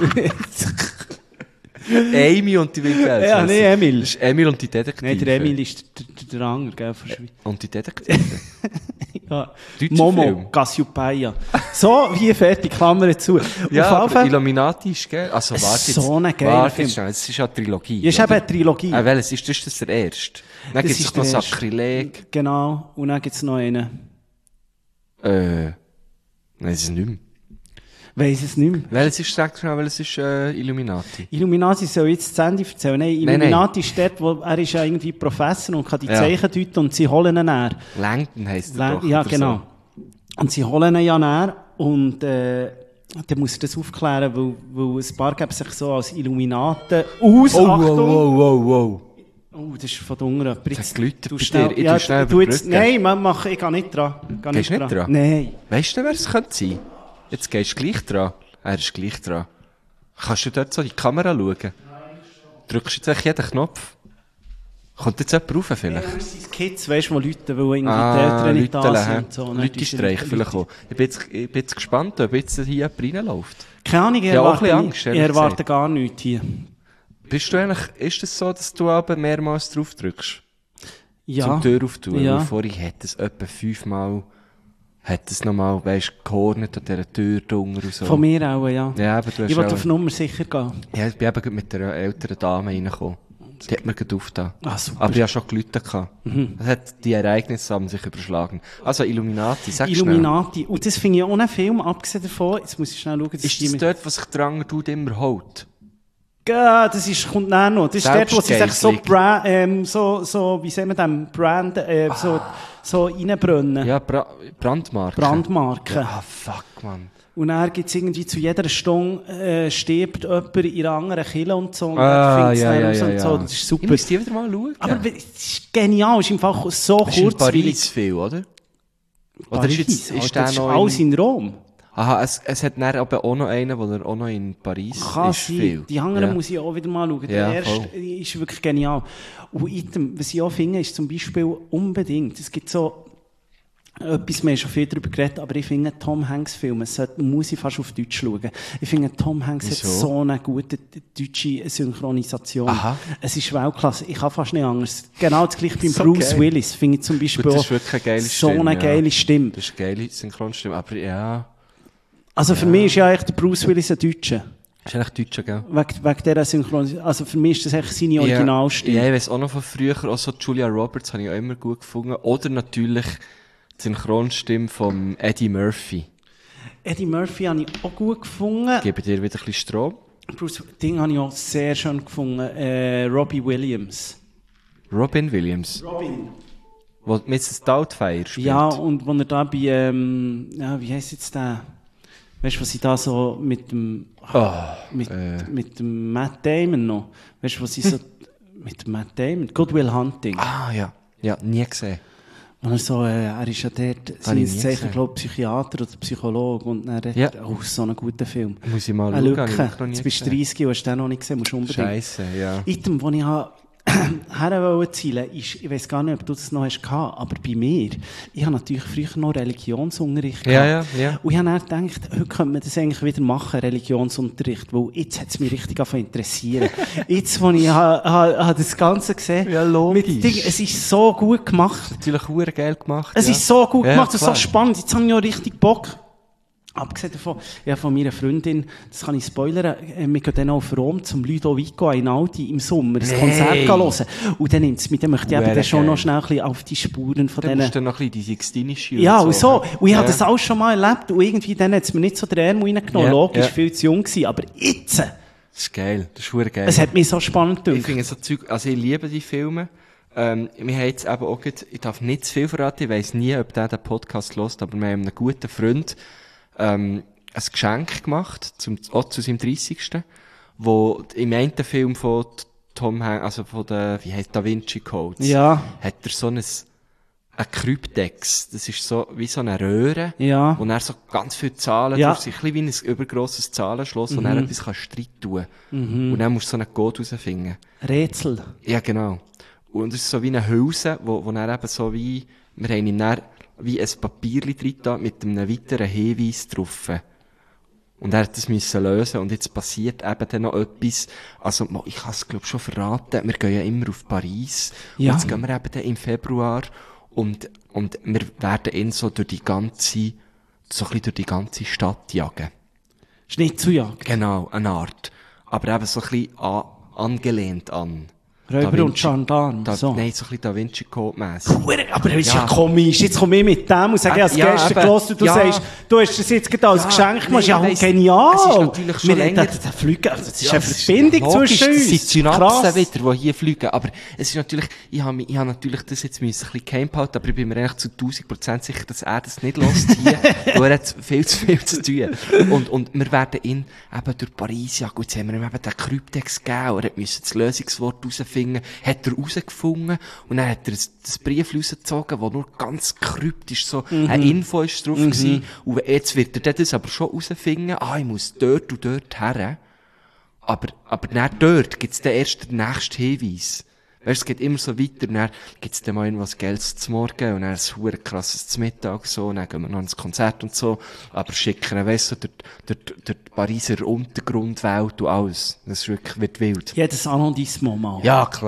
Amy und die Wildgänse. Ja, nee, Emil. Das ist Emil und die Detektive. Nein, der Emil ist der, der, der Anger, gell, von Schweiz. Und die Detektive. Ja. Deutscher Momo, Film. Cassiopeia. So, wie fertig, Klammer zu. Ja, Auf aber jeden Fall- Illuminati ist geil. Also, Es warte ist jetzt. so ein geiler warte Film. jetzt schnell, es ist ja eine Trilogie. Ja, ist oder? eben eine Trilogie. Ah, welches ist das? Ist das der erste? Dann Das gibt es ist noch der erste. Sakrileg. Genau, und dann gibt es noch einen. Äh, nein, es ist nicht mehr. Weiss es nicht mehr. Welches ist, sag schnell, welches ist äh, Illuminati? Illuminati soll jetzt zu Ende erzählen. Nein, Nein, Illuminati ist dort, wo er ist ja irgendwie Professor und kann die Ja. Zeichen deuten und sie holen ihn näher. Langton heisst er doch. Ja, oder genau. Und sie holen ihn ja näher und äh, dann muss er das aufklären, weil, weil ein paar geben sich so als Illuminaten aus. So. Oh, wow, Achtung! wow, wow, wow. Oh, das ist von der Unten. Aber Das jetzt- geläutet du bei schnell- dir. Ich ja, tu schnell du jetzt, überbrücken. nein, man, mach, ich gehe nicht dran. Geh Gehst nicht dran? Nein. Weißt du, wer es könnte sein? Jetzt gehst du gleich dran. Er ist gleich dran. Kannst du dort so in die Kamera schauen? Drückst jetzt echt jeden Knopf? Kommt jetzt jemand rauf vielleicht? Ja, wir sind Kids, weißt du, die Leute, weil irgendwie Ah, die Eltern nicht da Leute, sind. hä? und so. Dann Leute tust du Streich Leute- vielleicht auch. Ich bin jetzt, ich bin jetzt gespannt, ob jetzt hier jemand reinläuft. Keine Ahnung, ich Ja, auch ein erwarte, bisschen nicht- Angst, ich ehrlich erwarte gesagt. gar nichts hier. Bist du eigentlich, ist es so, dass du aber mehrmals drauf drückst? Ja. Zum Tür auftun? Ja. Weil vorhin hat es etwa fünfmal hat es nochmal, weisst, gehornet an dieser Tür drunter und so. Von mir auch, ja. Ja, aber du hast Ich will auch- auf Nummer sicher gehen. Ja, ich bin eben gerade mit einer älteren Dame reingekommen. Die hat mir gerade aufgetan. Ah, super. Aber ich habe schon gelitten gehabt. Mhm. Das hat, die Ereignisse haben sich überschlagen. Also, Illuminati, sag Illuminati. Und das finde ich auch einen Film, abgesehen davon. Jetzt muss ich schnell schauen, dass schnell. Ist die das mit- dort, was sich der andere Dude immer holt? Ja, das ist, kommt näher noch. Das ist dort, wo sie sich so, Selbstgeißelung. bra ähm, so, so, wie sagen wir dem, Brand, äh, so, so reinbrennen. Ja, Bra Brandmarken. Brandmarken. Ah, fuck, man. Und dann gibt's irgendwie zu jeder Stunde, äh, stirbt jemand in einer anderen Kille und so. Und Ah, dann find's ja, dann ja, raus ja, und so. ja. Das ist Ich super. muss die wieder mal schauen. Aber es ist genial. Es ist einfach so das ist in kurzweilig. Paris viel, oder? Oder Paris, ist, jetzt, ist Alter, der das ist noch alles in... in Rom. Aha, es, es hat dann aber auch noch einen, wo er auch noch in Paris Kann ist. sein. Viel. Die anderen Ja. muss ich auch wieder mal schauen. Der Ja, erste voll. ist wirklich genial. Und item, was ich auch finde, ist zum Beispiel unbedingt, es gibt so etwas, wir haben schon viel darüber geredet, aber ich finde Tom Hanks Filme, es sollte, muss ich fast auf Deutsch schauen. Ich finde Tom Hanks Wieso? hat so eine gute deutsche Synchronisation. Aha. Es ist Weltklasse. Ich kann fast nicht anders. Genau das gleiche beim So Bruce geil. Willis, finde ich zum Beispiel Gut, das ist auch wirklich eine geile so Stimme, eine ja. geile Stimme. Das ist eine geile Synchronstimme, aber ja... Also für mich ist ja echt der Bruce Willis ein Deutscher. Ist eigentlich Deutscher, gell? Wegen, wegen dieser Synchronisation. Also für mich ist das echt seine Originalstimme. Ja, ich weiss auch noch von früher, auch so Julia Roberts habe ich auch immer gut gefunden. Oder natürlich die Synchronstimme von Eddie Murphy. Eddie Murphy habe ich auch gut gefunden. Ich gebe dir wieder ein bisschen Strom. Bruce Ding habe ich auch sehr schön gefunden. Äh, Robbie Williams. Robin Williams. Robin. Wo Misses Doubtfire spielt. Ja, und wo er da bei, ähm, ja, wie heisst jetzt der? Weißt du, was ich da so mit dem, Oh, mit, äh. mit dem Matt Damon noch, weißt du, was ich so, mit dem Matt Damon, Good Will Hunting. Ah, ja. Ja, nie gesehen. Und er so, äh, er ist ja dort, Habe ich seines nie Zeichen, gesehen. glaube Psychiater oder Psychologe, und er hat, Ja. oh, so einen guten Film. Muss ich mal Eine schauen. habe ich Lücke. noch nie Jetzt bist du gesehen. dreißig und hast den noch nicht gesehen, musst du unbedingt. Scheisse, ja. Item, wo ich ha her wollte zielen, ist, ich weiss gar nicht, ob du das noch hast gehabt, aber bei mir, ich habe natürlich früher noch Religionsunterricht Ja, gehabt. ja, ja. Und ich habe dann gedacht, heute könnte man das eigentlich wieder machen, Religionsunterricht, weil jetzt hat es mich richtig angefangen zu interessieren. Jetzt, wo ich ha, ha, ha das Ganze gesehen Ja, logisch. mit Ding, es ist so gut gemacht. Natürlich hure geil gemacht. Es ja. ist so gut Ja, gemacht und so klar. spannend. Jetzt habe ich auch richtig Bock. Abgesehen davon, ja, von meiner Freundin, das kann ich spoilern, äh, wir gehen dann auf Rom zum Ludovico Einaudi im Sommer, das Nee. Konzert hören. Und dann nimmt es mit, dann möchte ich eben Wäre dann schon geil. noch schnell ein bisschen auf die Spuren von Dann denen. musst du noch ein bisschen die Sixtinische Ja, und so. Und ich ja. habe das alles schon mal erlebt und irgendwie dann hat es mir nicht so den Ärmel reingenommen. Ja, Logisch, ja. viel zu jung gewesen, aber jetzt, Das ist geil. Das ist hure geil. es hat mich so spannend Ich gedacht. finde so Zeug, also ich liebe die Filme. Ähm, wir haben jetzt eben auch gerade, ich darf nicht zu viel verraten, ich weiss nie, ob der den Podcast hört, aber wir haben einem guten Freund, ähm, ein Geschenk gemacht, zum, auch zu seinem dreißigsten wo im einen Film von Tom Hanks, also von der, wie heißt Da Vinci Codes, Ja. hat er so ein, ein Kryptex. Das ist so, wie so eine Röhre, Ja. wo er so ganz viele Zahlen Ja. drauf sind, ein bisschen wie ein übergrosses Zahlenschloss, wo er etwas kann Streit tun kann. Und dann musst du so einen Code herausfinden. Rätsel. Ja, genau. Und es ist so wie eine Hülse, wo, wo er eben so wie, wir haben ihm dann wie ein Papierchen drin da mit einem weiteren Hinweis drauf. Und er hat das müssen lösen. Und jetzt passiert eben dann noch etwas. Also, mo- ich kann es, glaube schon verraten. Wir gehen ja immer auf Paris. Ja. Und jetzt gehen wir eben dann im Februar. Und, und wir werden ihn so durch die ganze, so ein bisschen durch die ganze Stadt jagen. Schnitzeljagd. Genau, eine Art. Aber eben so ein bisschen an, angelehnt an. Räuber Da und Vinci- Gendarm. Da, So. Nein, so ein bisschen Da Vinci Code-mässig. Hure, aber das ist ja, Ja. komisch. Jetzt komme ich mit dem und sage, ich habe es Ja, gestern eben. gehört und du Ja. sagst, du hast das jetzt gerade als Ja, Geschenk gemacht. nee, Ja, ich weiss, genial. es ist natürlich schon Wir- länger- Der, der Flüge, das ist Ja, eine es ist Verbindung logisch, zwischen uns. Das sind Synapsen Krass. wieder, die hier fliegen. Aber es ist natürlich, ich habe, mich- ich habe natürlich das jetzt müssen ein bisschen geheim behalten, aber ich bin mir eigentlich zu tausend Prozent sicher, dass er das nicht lässt hier. Weil er hat viel zu viel zu tun. Und, und wir werden ihn eben durch Paris jagen. Jetzt haben wir ihm eben den Kryptex gegeben. Er musste das Lösungswort herausfinden. Hat er herausgefunden. Und dann hat er das, das Brief rausgezogen, wo nur ganz kryptisch so eine Info ist drauf gewesen. Und jetzt wird er dann das aber schon herausfinden. Ah, ich muss dort und dort her. Aber, aber dann dort gibt's dann erst den nächsten Hinweis. Weißt, es geht immer so weiter, und dann gibt's dann mal irgendwas Geiles zum Morgen, und dann ein hure krasses zum Mittag, so, und dann gehen wir noch ins Konzert und so, aber schicken ihn, weißt du, durch, durch, durch die Pariser Untergrundwelt und alles. Das ist wirklich, wird wild. Jedes Arrondissement mal. Ja, klar. Hä?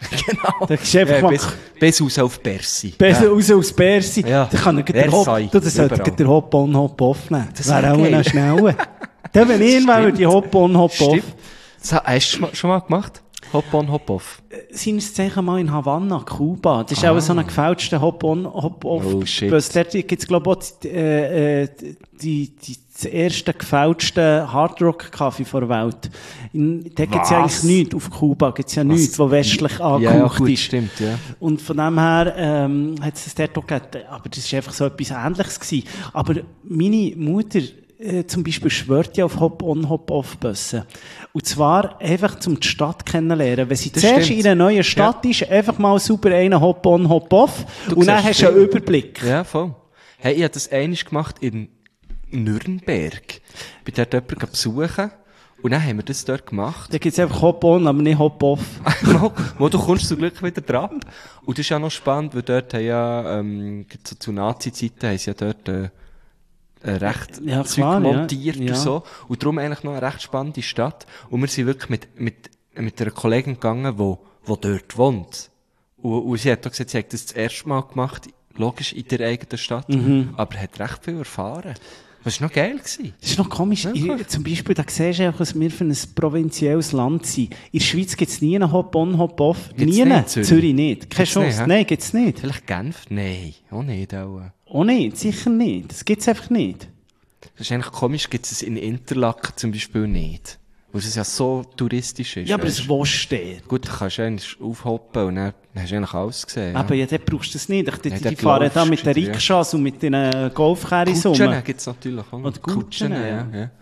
Genau. Da ist einfach Ja, mal bis, bis raus auf Bersi. besser Ja. raus als Bersi. Ja. Da kann er gleich den Hop, Versailles, du, das sollte überall. gleich der Hop-on, Hop-off nehmen. Das wär wäre auch geil. noch schnell. Dann, wenn ich irgendwann Stimmt. die Hop-on, Hop-off. Stimmt. Das ha- hast du schon mal- schon mal gemacht? Hop on, hop off. Seines Zeichen mal in Havanna, Kuba. Das ist auch so ein gefälschter Hop-on, Hop-off. Oh, shit. Dort gibt es, glaube ich, auch die, äh, äh, die, die, das erste gefälschte Hardrock-Kaffee der Welt. In, da gibt es ja Was? eigentlich nichts. Auf Kuba gibt es ja nichts, was westlich Ja, ja, angehaucht gut, ist. stimmt, ja. Und von dem her ähm, hat es das dort auch gegeben. Aber das war einfach so etwas Ähnliches gewesen. Aber meine Mutter äh, zum Beispiel schwört ja auf Hop-on, Hop-off-Bussen. Und zwar einfach, um die Stadt kennenlernen. Wenn sie Das zuerst stimmt. in einer neuen Stadt ist, einfach mal super einen Hop-on, Hop-off. Du Und dann siehst hast du einen viel. Überblick. Ja, voll. Hey, ich habe das einmal gemacht in Nürnberg. Ich bin dort jemanden besuchen. Und dann haben wir das dort gemacht. Da gibt es einfach Hop-on, aber nicht Hop-off. Mo, Mo, du kommst zum Glück wieder dran. Und das ist ja noch spannend, weil dort haben ja, ähm, so zu Nazi-Zeiten haben sie ja dort, äh, äh, recht Ja, Zeug klar, ja. montiert Ja. und so. Und darum eigentlich noch eine recht spannende Stadt. Und wir sind wirklich mit, mit, mit einer Kollegin gegangen, die, die dort wohnt. Und, und sie hat auch gesagt, sie hat das das erste Mal gemacht, logisch in der eigenen Stadt. Mhm. Aber hat recht viel erfahren. Das war noch geil gewesen. Das ist noch komisch. Ja, Ich, klar. zum Beispiel, da siehst du einfach, was wir für ein provinzielles Land sind. In der Schweiz gibt es nie einen Hop-on, Hop-off. Gibt's Nie. nicht, Zürich. Zürich? nicht. Keine Gibt's nicht, Chance. hä? Nein, gibt es nicht. Vielleicht Genf? Nein, auch nicht. Auch. Oh nicht, sicher nicht. Das gibt es einfach nicht. Das ist eigentlich komisch, gibt es in Interlaken zum Beispiel nicht. Weil es ja so touristisch ist. Ja, aber weisst es du. willst du dort. Gut, du kannst eigentlich aufhoppen und dann hast du eigentlich alles gesehen. Aber ja, dort brauchst du das nicht. Ich, die, Ja, die dort fahren da laufst mit den du, ja. Rikschas und mit den äh, Golfkärris rum. Kutschen gibt es natürlich auch noch. Oder Kutschen, ja. ja. ja.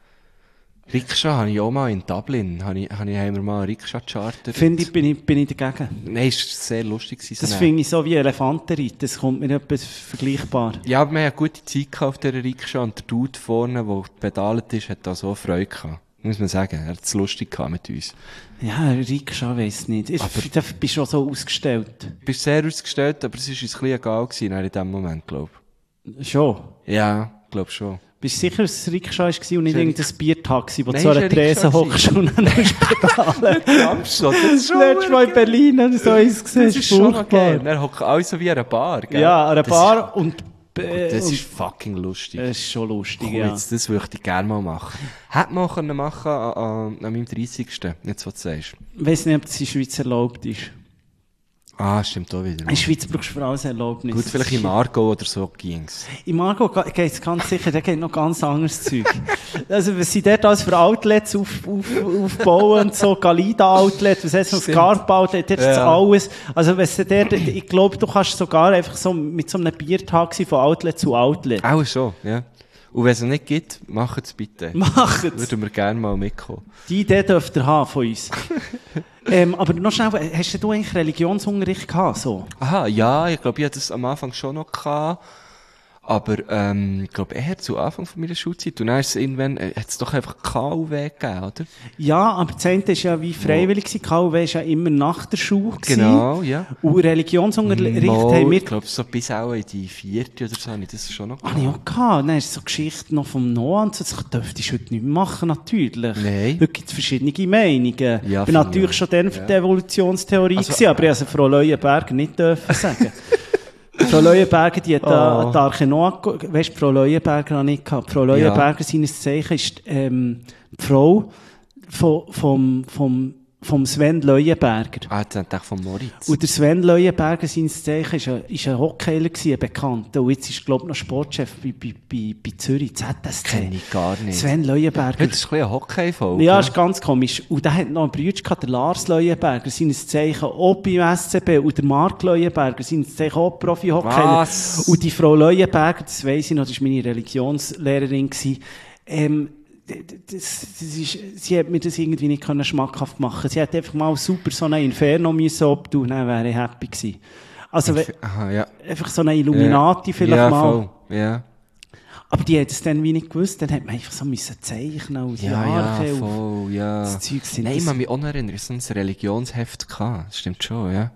Rikscha habe ich auch mal in Dublin, habe ich, habe ich, haben wir mal einen Rikscha chartert. Finde ich, bin ich, bin ich dagegen. Nein, es war sehr lustig. gewesen, Das so finde ich so wie Elefantenreiten. Das kommt mir etwas vergleichbar. Ja, aber wir hatten eine gute Zeit gehabt auf dieser Rikscha und der Dude vorne, der pedalt ist, hat da so Freude gehabt. Muss man sagen, er hat es lustig gehabt mit uns. Ja, Rikscha weiss nicht. Ich, da bist du auch so ausgestellt. Du bist sehr ausgestellt, aber es war uns ein bisschen egal gewesen, in diesem Moment, glaube Schon. ich. Ja, glaube schon. Bist du sicher, dass es Rikscha war und nicht ein irgendein Biertaxi, wo du Nein, so es war eine ein Tresen Rikscha hockst und dann musst du pedalen? Glaubst du? Das ist schon Letztes Mal in Berlin oder so eins gesehen. Das ist schon furchtbar. okay. Er hockt alles so wie an einer Bar, gell? Ja, an einer Das Bar und... Ist, Äh, das und ist fucking lustig. das ist schon lustig, Komm, ja. jetzt, das würde ich gerne mal machen. Hätte man auch können machen an, an, an meinem dreißigsten Jetzt, was du sagst. Ich weiss nicht, ob das in der Schweiz erlaubt ist. Ah, stimmt auch wieder. In der Schweiz brauchst du für alles Erlaubnis. Gut, vielleicht im Argo oder so ging's. Im Margot geht es ganz sicher, da geht noch ganz anderes Zeug. Also, was sie dort alles für Outlets auf, auf, aufbauen und so, Galida-Outlet, was heißt noch, Stimmt. Scarpa-Outlet, dort ist Ja. alles. Also, wenn sie dort, ich glaube, du kannst sogar einfach so mit so einem Biertaxi von Outlet zu Outlet. Auch schon, ja. Und wenn es nicht gibt, macht es bitte. Machen Würden wir gerne mal mitkommen. Die Idee dürft ihr haben von uns. ähm, aber noch schnell, hast du eigentlich Religionsunterricht gehabt, so? Aha, ja, ich glaube, ich hatte das am Anfang schon noch gehabt. Aber, ähm, ich glaube, eher zu Anfang von meiner Schulzeit. Und dann ist es irgendwann, äh, hat es doch einfach K U W gegeben, oder? Ja, aber das eine ist ja wie freiwillig gewesen. K U W war ja immer nach der Schule gewesen. Genau, ja. Und Religionsunterricht Mal, haben wir... ich glaube, so bis auch in die vierte oder so habe ich das schon noch Ah, ich auch gehabt. Dann ist so Geschichte noch vom Noah und so. Das dürftest du heute nicht mehr machen, natürlich. Nein. Heute gibt es verschiedene Meinungen. Ja, ich bin finde natürlich ich schon dann für Ja. die Evolutionstheorie Also- gewesen, aber ich also Frau Leuenberger nicht dürfen sagen. Frau Leuenberger, die hat da Oh. die Arche Noah, ge- weisst du, Frau Leuenberger noch nicht gehabt. Frau Leuenberger, seines Zeichen, ist, ähm, die Frau von, vom, vom, vom Sven Leuenberger. Ah, jetzt hat er von Moritz. Und der Sven Leuenberger, seines Zeichen, ist ein, ist ein Hockeyler gewesen, ein Bekannter. Und jetzt ist, glaube ich, noch Sportchef bei, bei, bei, bei Zürich, Z S C. Kenn ich gar nicht. Sven Leuenberger. Heute ist ein bisschen eine Hockey-Folge. Ja, ist ganz komisch. Und der hat noch einen Bruder gehabt, der Lars Leuenberger, seines Zeichen auch beim S C B. Und der Marc Leuenberger, seines Zeichen auch Profi-Hockeyler. Was? Und die Frau Leuenberger, das weiss ich noch, das war meine Religionslehrerin gewesen, ähm, d- d- das, das ist, sie hat mir das irgendwie nicht können schmackhaft machen. Sie hat einfach mal super so ein Inferno müssen obtun, dann wäre ich happy gewesen. Also, we- Aha, ja. einfach so eine Illuminati ja. vielleicht ja, mal. Voll. Ja, Aber die hat es dann wie nicht gewusst, dann hat man einfach so müssen zeichnen aus ja, ja, Arche auf- voll, ja. Das Zeug sind Nein, das- ich kann mich auch noch erinnern, so ein Religionsheft gehabt. Das stimmt schon, ja.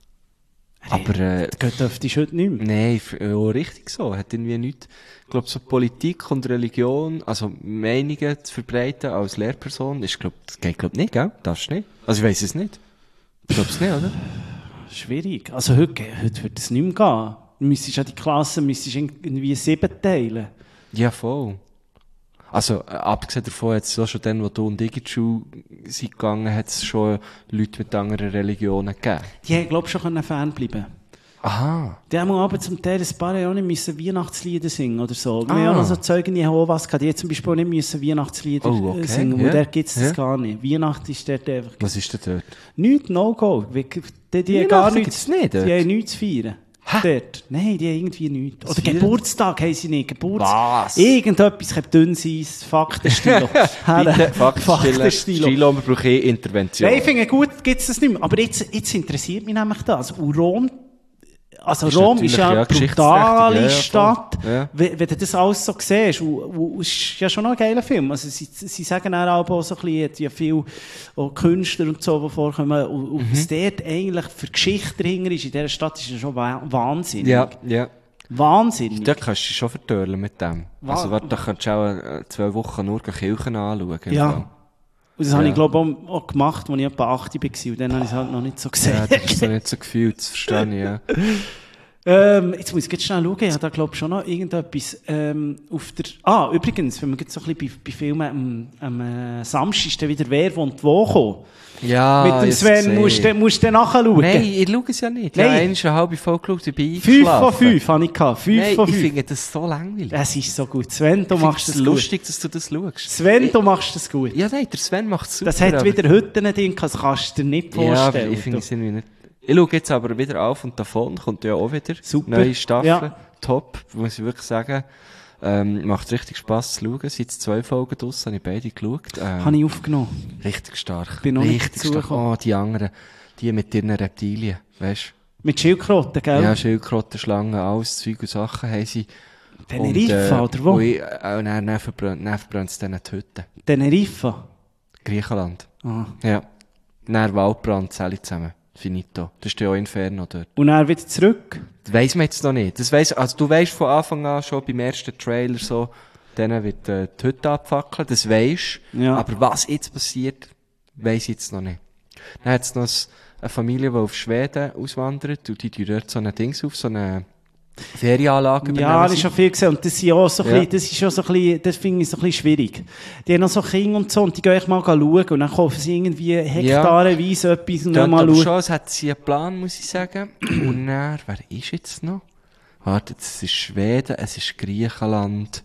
Aber, äh, Das dürftest du heute nicht mehr. nein, f- ja, richtig so. Hat irgendwie nichts, ich glaube, so Politik und Religion, also Meinungen zu verbreiten als Lehrperson, ist, glaub, das geht, glaub nicht, gell? Darfst du nicht? Also, ich weiss es nicht. Ich glaube es nicht, oder? Schwierig. Also heute, heute würde es nicht mehr gehen. Du müsstest ja die Klasse müsstest irgendwie sieben teilen. Ja, voll. Also, äh, abgesehen davon, hat es auch schon dann, wo du und ich in die Schule sind gegangen, hat es schon Leute mit anderen Religionen gegeben. Die haben, glaube ich, schon fernbleiben. Aha. Die haben aber zum Teil ein paar Jahre nicht müssen Weihnachtslieder singen oder so. Wir Ah. haben auch noch so Zeugen Jehovas gehabt, die haben zum Beispiel auch nicht müssen Weihnachtslieder Oh, okay. äh, singen, Ja. und dort gibt es das Ja. gar nicht. Weihnachten ist dort einfach... Was ist denn dort? Nichts, No-Go. Die, die, die haben Weihnachten gar gibt's nichts, nicht dort? die haben nichts zu feiern. Dort. Nein, die haben irgendwie nichts. Oder feiern? Geburtstag haben sie nicht. Geburtstag. Was? Irgendetwas, kein Dünnes, Faktenstilo. Bitte, Faktenstilo. Faktenstilo. Stilo, wir brauchen eh Intervention. Nein, ich finde gut, gibt es das nicht mehr. Aber jetzt, jetzt interessiert mich nämlich das. Und Rom, also Ist Rom natürlich, ist ja ja, eine brutale geschichtsträchtig, ja, ja, Stadt. voll. Ja. Wenn, wenn du das alles so siehst, und, und, es ist ja schon noch ein geiler Film. Also sie, sie sagen auch, auch so ein bisschen, ja viele auch Künstler und so, die vorkommen. Und, und Mhm. was dort eigentlich für Geschichte dahinter ist in dieser Stadt, ist ja schon wa- wahnsinnig. Ja, ja. Wahnsinnig. Da kannst du dich schon vertörlen mit dem. Wa- Also, warte, da kannst du auch äh, zwei Wochen nur die Kirchen anschauen. im Ja. Fall. Und das habe Ja. ich, glaube ich, auch, auch gemacht, als ich etwa acht war. Und dann habe ich es halt noch nicht so gesehen. Ja, das ist so nicht so gefühlt, das verstehe ich, ja. Ähm, jetzt muss ich jetzt schnell schauen. Ich habe da, glaube ich, schon noch irgendetwas ähm, auf der... Ah, übrigens, wenn wir jetzt so ein bisschen bei, bei Filmen am, am äh, Samstag ist dann wieder «Wer wohnt wo» kommen. Ja, Mit dem ich hab's Sven gesehen. musst du musst du nachschauen. Nein, ich schaue es ja nicht. Nein. Ja, eine eine halbe Folge geschaut, ich bin fünf von eingeschlafen. fünf habe ich gehabt. fünf Nein, von ich fünf. finde das so langweilig. Es ist so gut. Sven, du Ich machst finde das es gut. lustig, dass du das schaust. Sven, du machst das gut. Ja, nein, der Sven macht es super. Das hat aber- wieder heute ein Ding, das kannst du dir nicht Ja, vorstellen. ich finde es irgendwie nicht... Ich schaue jetzt aber wieder auf und davon, kommt ja auch wieder. Super. Neue Staffel. Ja. Top, muss ich wirklich sagen. Ähm, macht richtig Spass zu schauen. Seit zwei Folgen draus habe ich beide geschaut. Ähm, Habe ich aufgenommen. Richtig stark. Bin noch nicht richtig stark. dazugekommen. Oh, die anderen. Die mit ihren Reptilien, weißt Mit Schildkröten, du? gell? Ja, Schildkröten, Schlangen, alles Zeug und Sachen haben sie. Teneriffa, oder wo? Und ich, äh, dann, dann verbrennt, dann verbrennt es dann die Hütte. Teneriffa. Griechenland. Ah. Ja. Dann Waldbrand, alle zusammen. Finito. Das ist ja auch Inferno dort. Und dann wieder zurück. Das weiss man jetzt noch nicht. Das weiss, also du weisst von Anfang an schon beim ersten Trailer so, dann wird äh, die Hütte abfackeln, das weisst. Ja. Aber was jetzt passiert, weiss ich jetzt noch nicht. Dann hat es noch ein- eine Familie, die auf Schweden auswandert und die tun dort so ein Dings auf, so eine Ferienanlage. Ja, übernehmen das sie. ist schon viel gesehen. Und das, sind auch so ein Ja. bisschen, das ist schon so ein bisschen, das finde ich so ein bisschen schwierig. Die haben noch so Kinder und so, und die gehen echt mal schauen, und dann kaufen sie irgendwie hektarenweise etwas und dann Dort mal aber schauen. schon, es hat sie einen Plan, muss ich sagen. Und dann, wer ist jetzt noch? Warte, es ist Schweden, es ist Griechenland.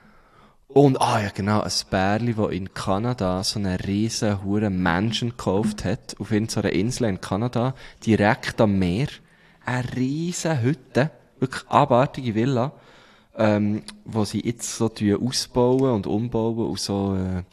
Und, ah ja, genau, ein Bärli, das in Kanada so einen riesen Huren Menschen gekauft hat, auf irgendeiner Insel in Kanada, direkt am Meer. Eine riesen Hütte, wirklich abartige Villa, ähm, wo sie jetzt so tun ausbauen und umbauen und so, äh,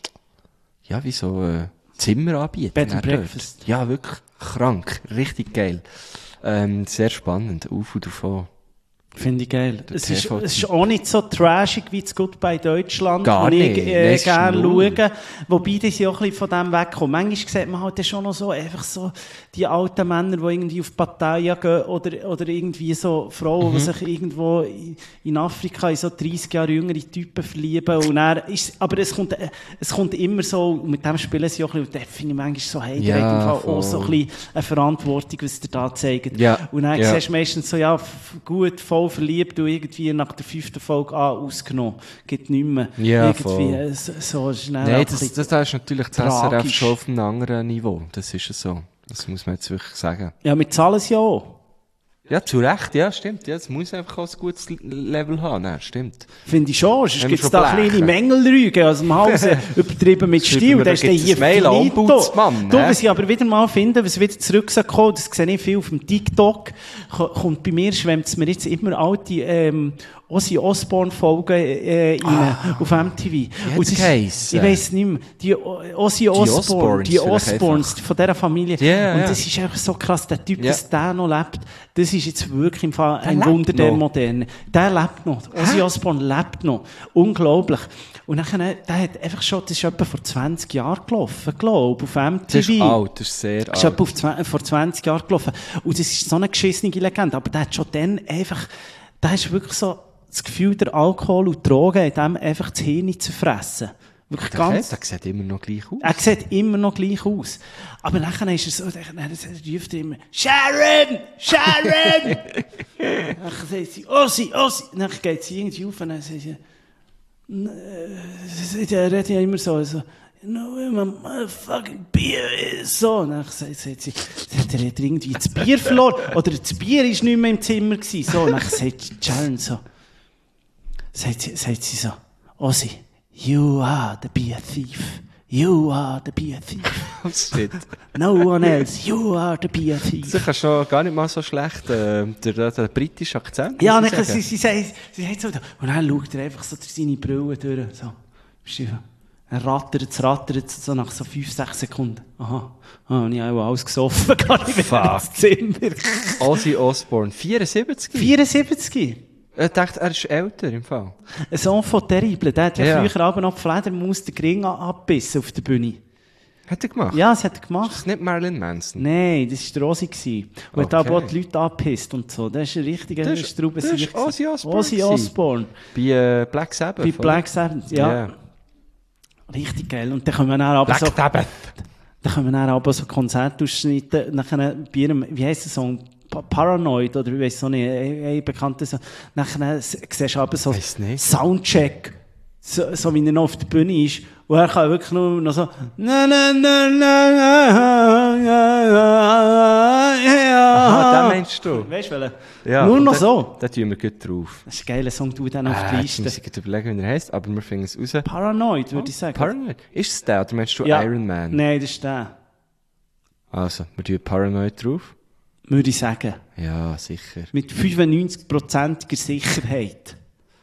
ja, wie so, äh, Zimmer anbieten. Bed and dann dort. Breakfast. Ja, wirklich krank, richtig geil. Ähm, sehr spannend, auf und davon. Finde ich geil. Der Es ist, T V es ist auch nicht so trashig wie das Goodbye Deutschland, Gar wo nicht. ich Nein, äh, es ist gerne null. schaue. Wobei die sind auch ein bisschen von dem wegkommen. Manchmal sieht man halt schon noch so, einfach so die alten Männer, die irgendwie auf Pattaya gehen, oder, oder irgendwie so Frauen, Mhm. die sich irgendwo in, in Afrika in so dreißig Jahre jüngere Typen verlieben. Und dann ist, aber es kommt, äh, es kommt immer so, und mit dem spielen sie auch ein bisschen, und da finde ich manchmal so, hey, Ja, ihr habt im Fall voll. auch so ein bisschen eine Verantwortung, was ihr da zeigt. Ja, Und dann ja. siehst du meistens so, ja, f- gut, voll verliebt, und irgendwie nach der fünften Folge ah, ausgenommen. Geht nicht mehr. Ja, irgendwie, voll. äh, so, so schnell. Nein, das, das, das ist natürlich das S R F tragisch. schon auf einem anderen Niveau. Das ist ja so. Das muss man jetzt wirklich sagen. Ja, wir zahlen es ja auch. Ja, zu Recht, ja, stimmt. Ja, es muss einfach auch ein gutes Level haben. Ja, stimmt. Finde ich schon. Sonst Wenn gibt wir es schon da kleine blechen. Mängelrüge. Also im Hause übertrieben mit Schreiben Stil. wir, Da da ist dann gibt's hier ein Mail an finito. Ombudsmann, Du, hä? was ich aber wieder mal finde, was wieder zurückgekommen, das sehe ich viel auf dem TikTok, ko- kommt bei mir, schwemmt es mir jetzt immer alte ähm, Ozzy Osbourne-Folgen äh, rein auf M T V. Wie hat's Und das- geheissen? Ich weiss nicht mehr. Die O- Ozzy Osbourne, Osbournes die vielleicht Osbournes von dieser Familie. Ja, Und ja. das ist einfach so krass, der Typ, Ja. dass der noch lebt, das ist jetzt wirklich im Fall ein lebt Wunder der noch? Moderne. Der lebt noch. Ozzy Osbourne lebt noch. Unglaublich. Und dann, der hat einfach schon, das ist etwa vor zwanzig Jahren gelaufen, glaube ich, auf M T V. Das ist alt, das ist sehr Das ist etwa alt. auf zwanzig, vor zwanzig Jahren gelaufen. Und das ist so eine geschissene Legende. Aber der hat schon dann einfach, der ist wirklich so das Gefühl, der Alkohol und Drogen hat dem einfach das Hirn zerfressen. Wirklich Der, ganz... der sieht immer noch gleich aus. Er sieht immer noch gleich aus. Aber nachher ist er so, dann ruft er immer, Sharon! Sharon! Dann sagt sie, Ossi, Ossi! Dann geht sie irgendwie auf und dann sagt sie, er redet ja immer so, so, you know where my motherfucking beer is? So, und dann sagt sie, sie hat er irgendwie das Bier verloren. Oder das Bier war nicht mehr im Zimmer gewesen. So, und dann sagt Sharon so, sagt sie, sagt sie so, Ossi, you are the beer thief. You are the beer thief. Oh shit. No one else. You are the beer thief. Das ist schon gar nicht mal so schlecht, äh, der, der, der britische Akzent. Ja, muss dann, ich sagen. sie, sie, sie, sie sagt so, und dann schaut er einfach so durch seine Brille durch. So. Dann rattert es, rattert es, so nach so fünf, sechs Sekunden. Aha. Ah, und ich habe auch alles gesoffen, gar nicht mehr ins Zimmer. Ozzy Osbourne, vierundsiebzig. vierundsiebzig. Ich dachte, er ist älter im Fall. Ein Enfant terrible. Der hat ja, Ja. früher Abend noch die Fledermaus den Ring abgebissen auf der Bühne. Hat er gemacht? Ja, das hat er Das gemacht. ist nicht Marilyn Manson. Nein, das war der Ozzy gewesen. Und hat Okay. aber auch die Leute angepisst und so. Das ist ein richtiger Das ist- Straubensicher das ist Ozzy gewesen. Osbourne Ozzy gewesen. Osbourne. Bei äh, Black Sabbath. Bei oder? Black Sabbath, ja. Ja. Richtig geil. Und dann können wir dann aber Black so, Sabbath. dann können wir dann aber so Konzerte ausschneiden. Nachher bei ihrem, wie heisst der Song? Pa- Paranoid, oder ich weiss auch nicht, ein, ein bekannter Song. Nachher s- siehst du aber so Weiss nicht. Soundcheck. So, so wie er noch auf der Bühne ist. Und er kann wirklich nur noch so, na, na, na, na, na, na, ja. Aha, den meinst du? Weißt du, welchen? Ja, Nur und noch da- so. Da tun wir gut drauf. Das ist ein geiler Song, du dann auf die Äh, jetzt Liste. muss ich gerade überlegen, wie er heisst, aber wir finden es raus. Paranoid, würde ich sagen. Paranoid? Ist es der, oder meinst du Ja. Iron Man? Nein, das ist der. Also, wir tun Paranoid drauf. Würde ich sagen. Ja, sicher. Mit fünfundneunzig-prozentiger Sicherheit.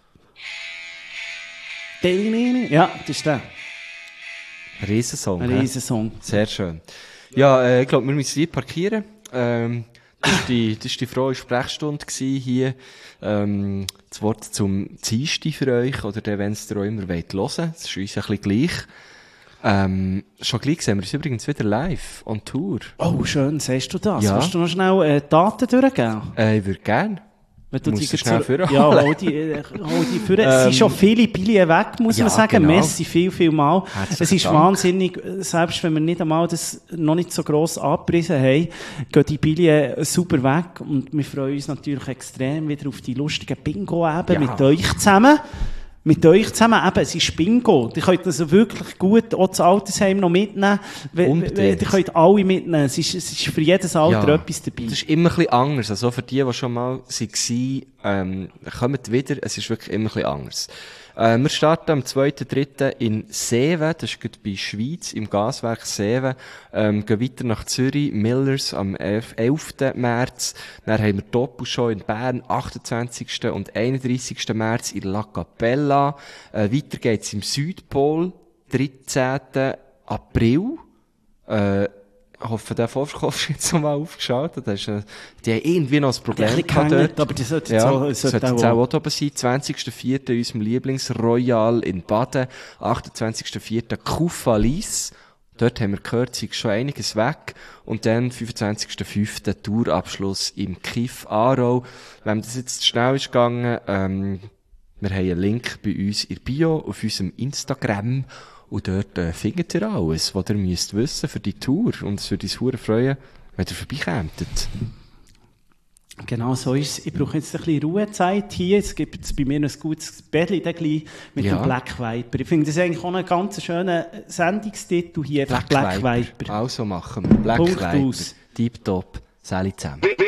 Ja, das ist der. Ein Riesensong. Ein hä? Riesensong. Sehr schön. Ja, äh, ich glaube, wir müssen hier parkieren. Ähm, das war die, das ist die frohe Sprechstunde gewesen hier. Ähm, das Wort zum Dienstag für euch, oder der, wenn es ihr auch immer wollt hören. Das ist uns ein bisschen gleich. Ähm, schon gleich sehen wir uns übrigens wieder live on Tour. Oh, schön, siehst du das? Ja. Willst du noch schnell äh, Daten durchgeben? Äh, ich würde gerne. Wenn du Musst die du schnell zur- vorholen. Ja, hol die, äh, hol die vor. Es sind schon viele Billen weg, muss ja, man sagen. genau. Merci viel, viel mal. Herzlichen Es ist Dank. wahnsinnig, äh, selbst wenn wir nicht einmal das noch nicht so gross angepriesen haben, gehen die Billen super weg. Und wir freuen uns natürlich extrem wieder auf die lustigen Bingo-Eben Ja. mit euch zusammen. Mit euch zusammen, eben, es ist Bingo. Die könnt also wirklich gut auch das Altersheim noch mitnehmen. We- Unbedingt. we- Die könnt alle mitnehmen. Es ist, es ist für jedes Alter Ja. etwas dabei. Das ist immer ein bisschen anders. Also für die, die schon mal waren, ähm, kommt wieder. Es ist wirklich immer ein bisschen anders. Äh, wir starten am zweiten dritten in Seewen. Das ist gerade bei Schweiz, im Gaswerk Seewen. Ähm, gehen weiter nach Zürich, Millers am elften März. Dann haben wir Doppelshow in Bern, achtundzwanzigsten und einunddreissigsten März in La Capella. Äh, weiter geht's im Südpol, dreizehnten April. Äh, Ich hoffe, der Vorverkauf ist jetzt noch mal aufgeschaltet. Das ist, äh, die haben irgendwie noch ein Ein Problem bisschen gehabt gehängt, dort. aber das sollte Ja, jetzt auch- das sollte sollte jetzt auch- auch oben sein. zwanzigsten vierten in unserem Lieblingsroyal in Baden. achtundzwanzigsten vierten Kufalis. Dort haben wir gehört, es ist schon einiges weg. Und dann fünfundzwanzigsten fünften Tourabschluss im Kiff Aarau. Wenn das jetzt zu schnell ist gegangen, ähm, wir haben einen Link bei uns in der Bio auf unserem Instagram. Und dort äh, findet ihr alles, was ihr müsst wissen für die Tour. Und es würde uns hure freuen, wenn ihr vorbeikämtet. Genau so ist es. Ich brauche jetzt ein bisschen Ruhezeit hier. Es gibt jetzt bei mir noch ein gutes Bettchen da gleich mit Ja. dem Black Viper. Ich finde das eigentlich auch einen ganz schönen Sendungstitel hier. Einfach Black, Viper. Also machen wir. Black Punkt Viper. aus. Deep Top. Sally zusammen.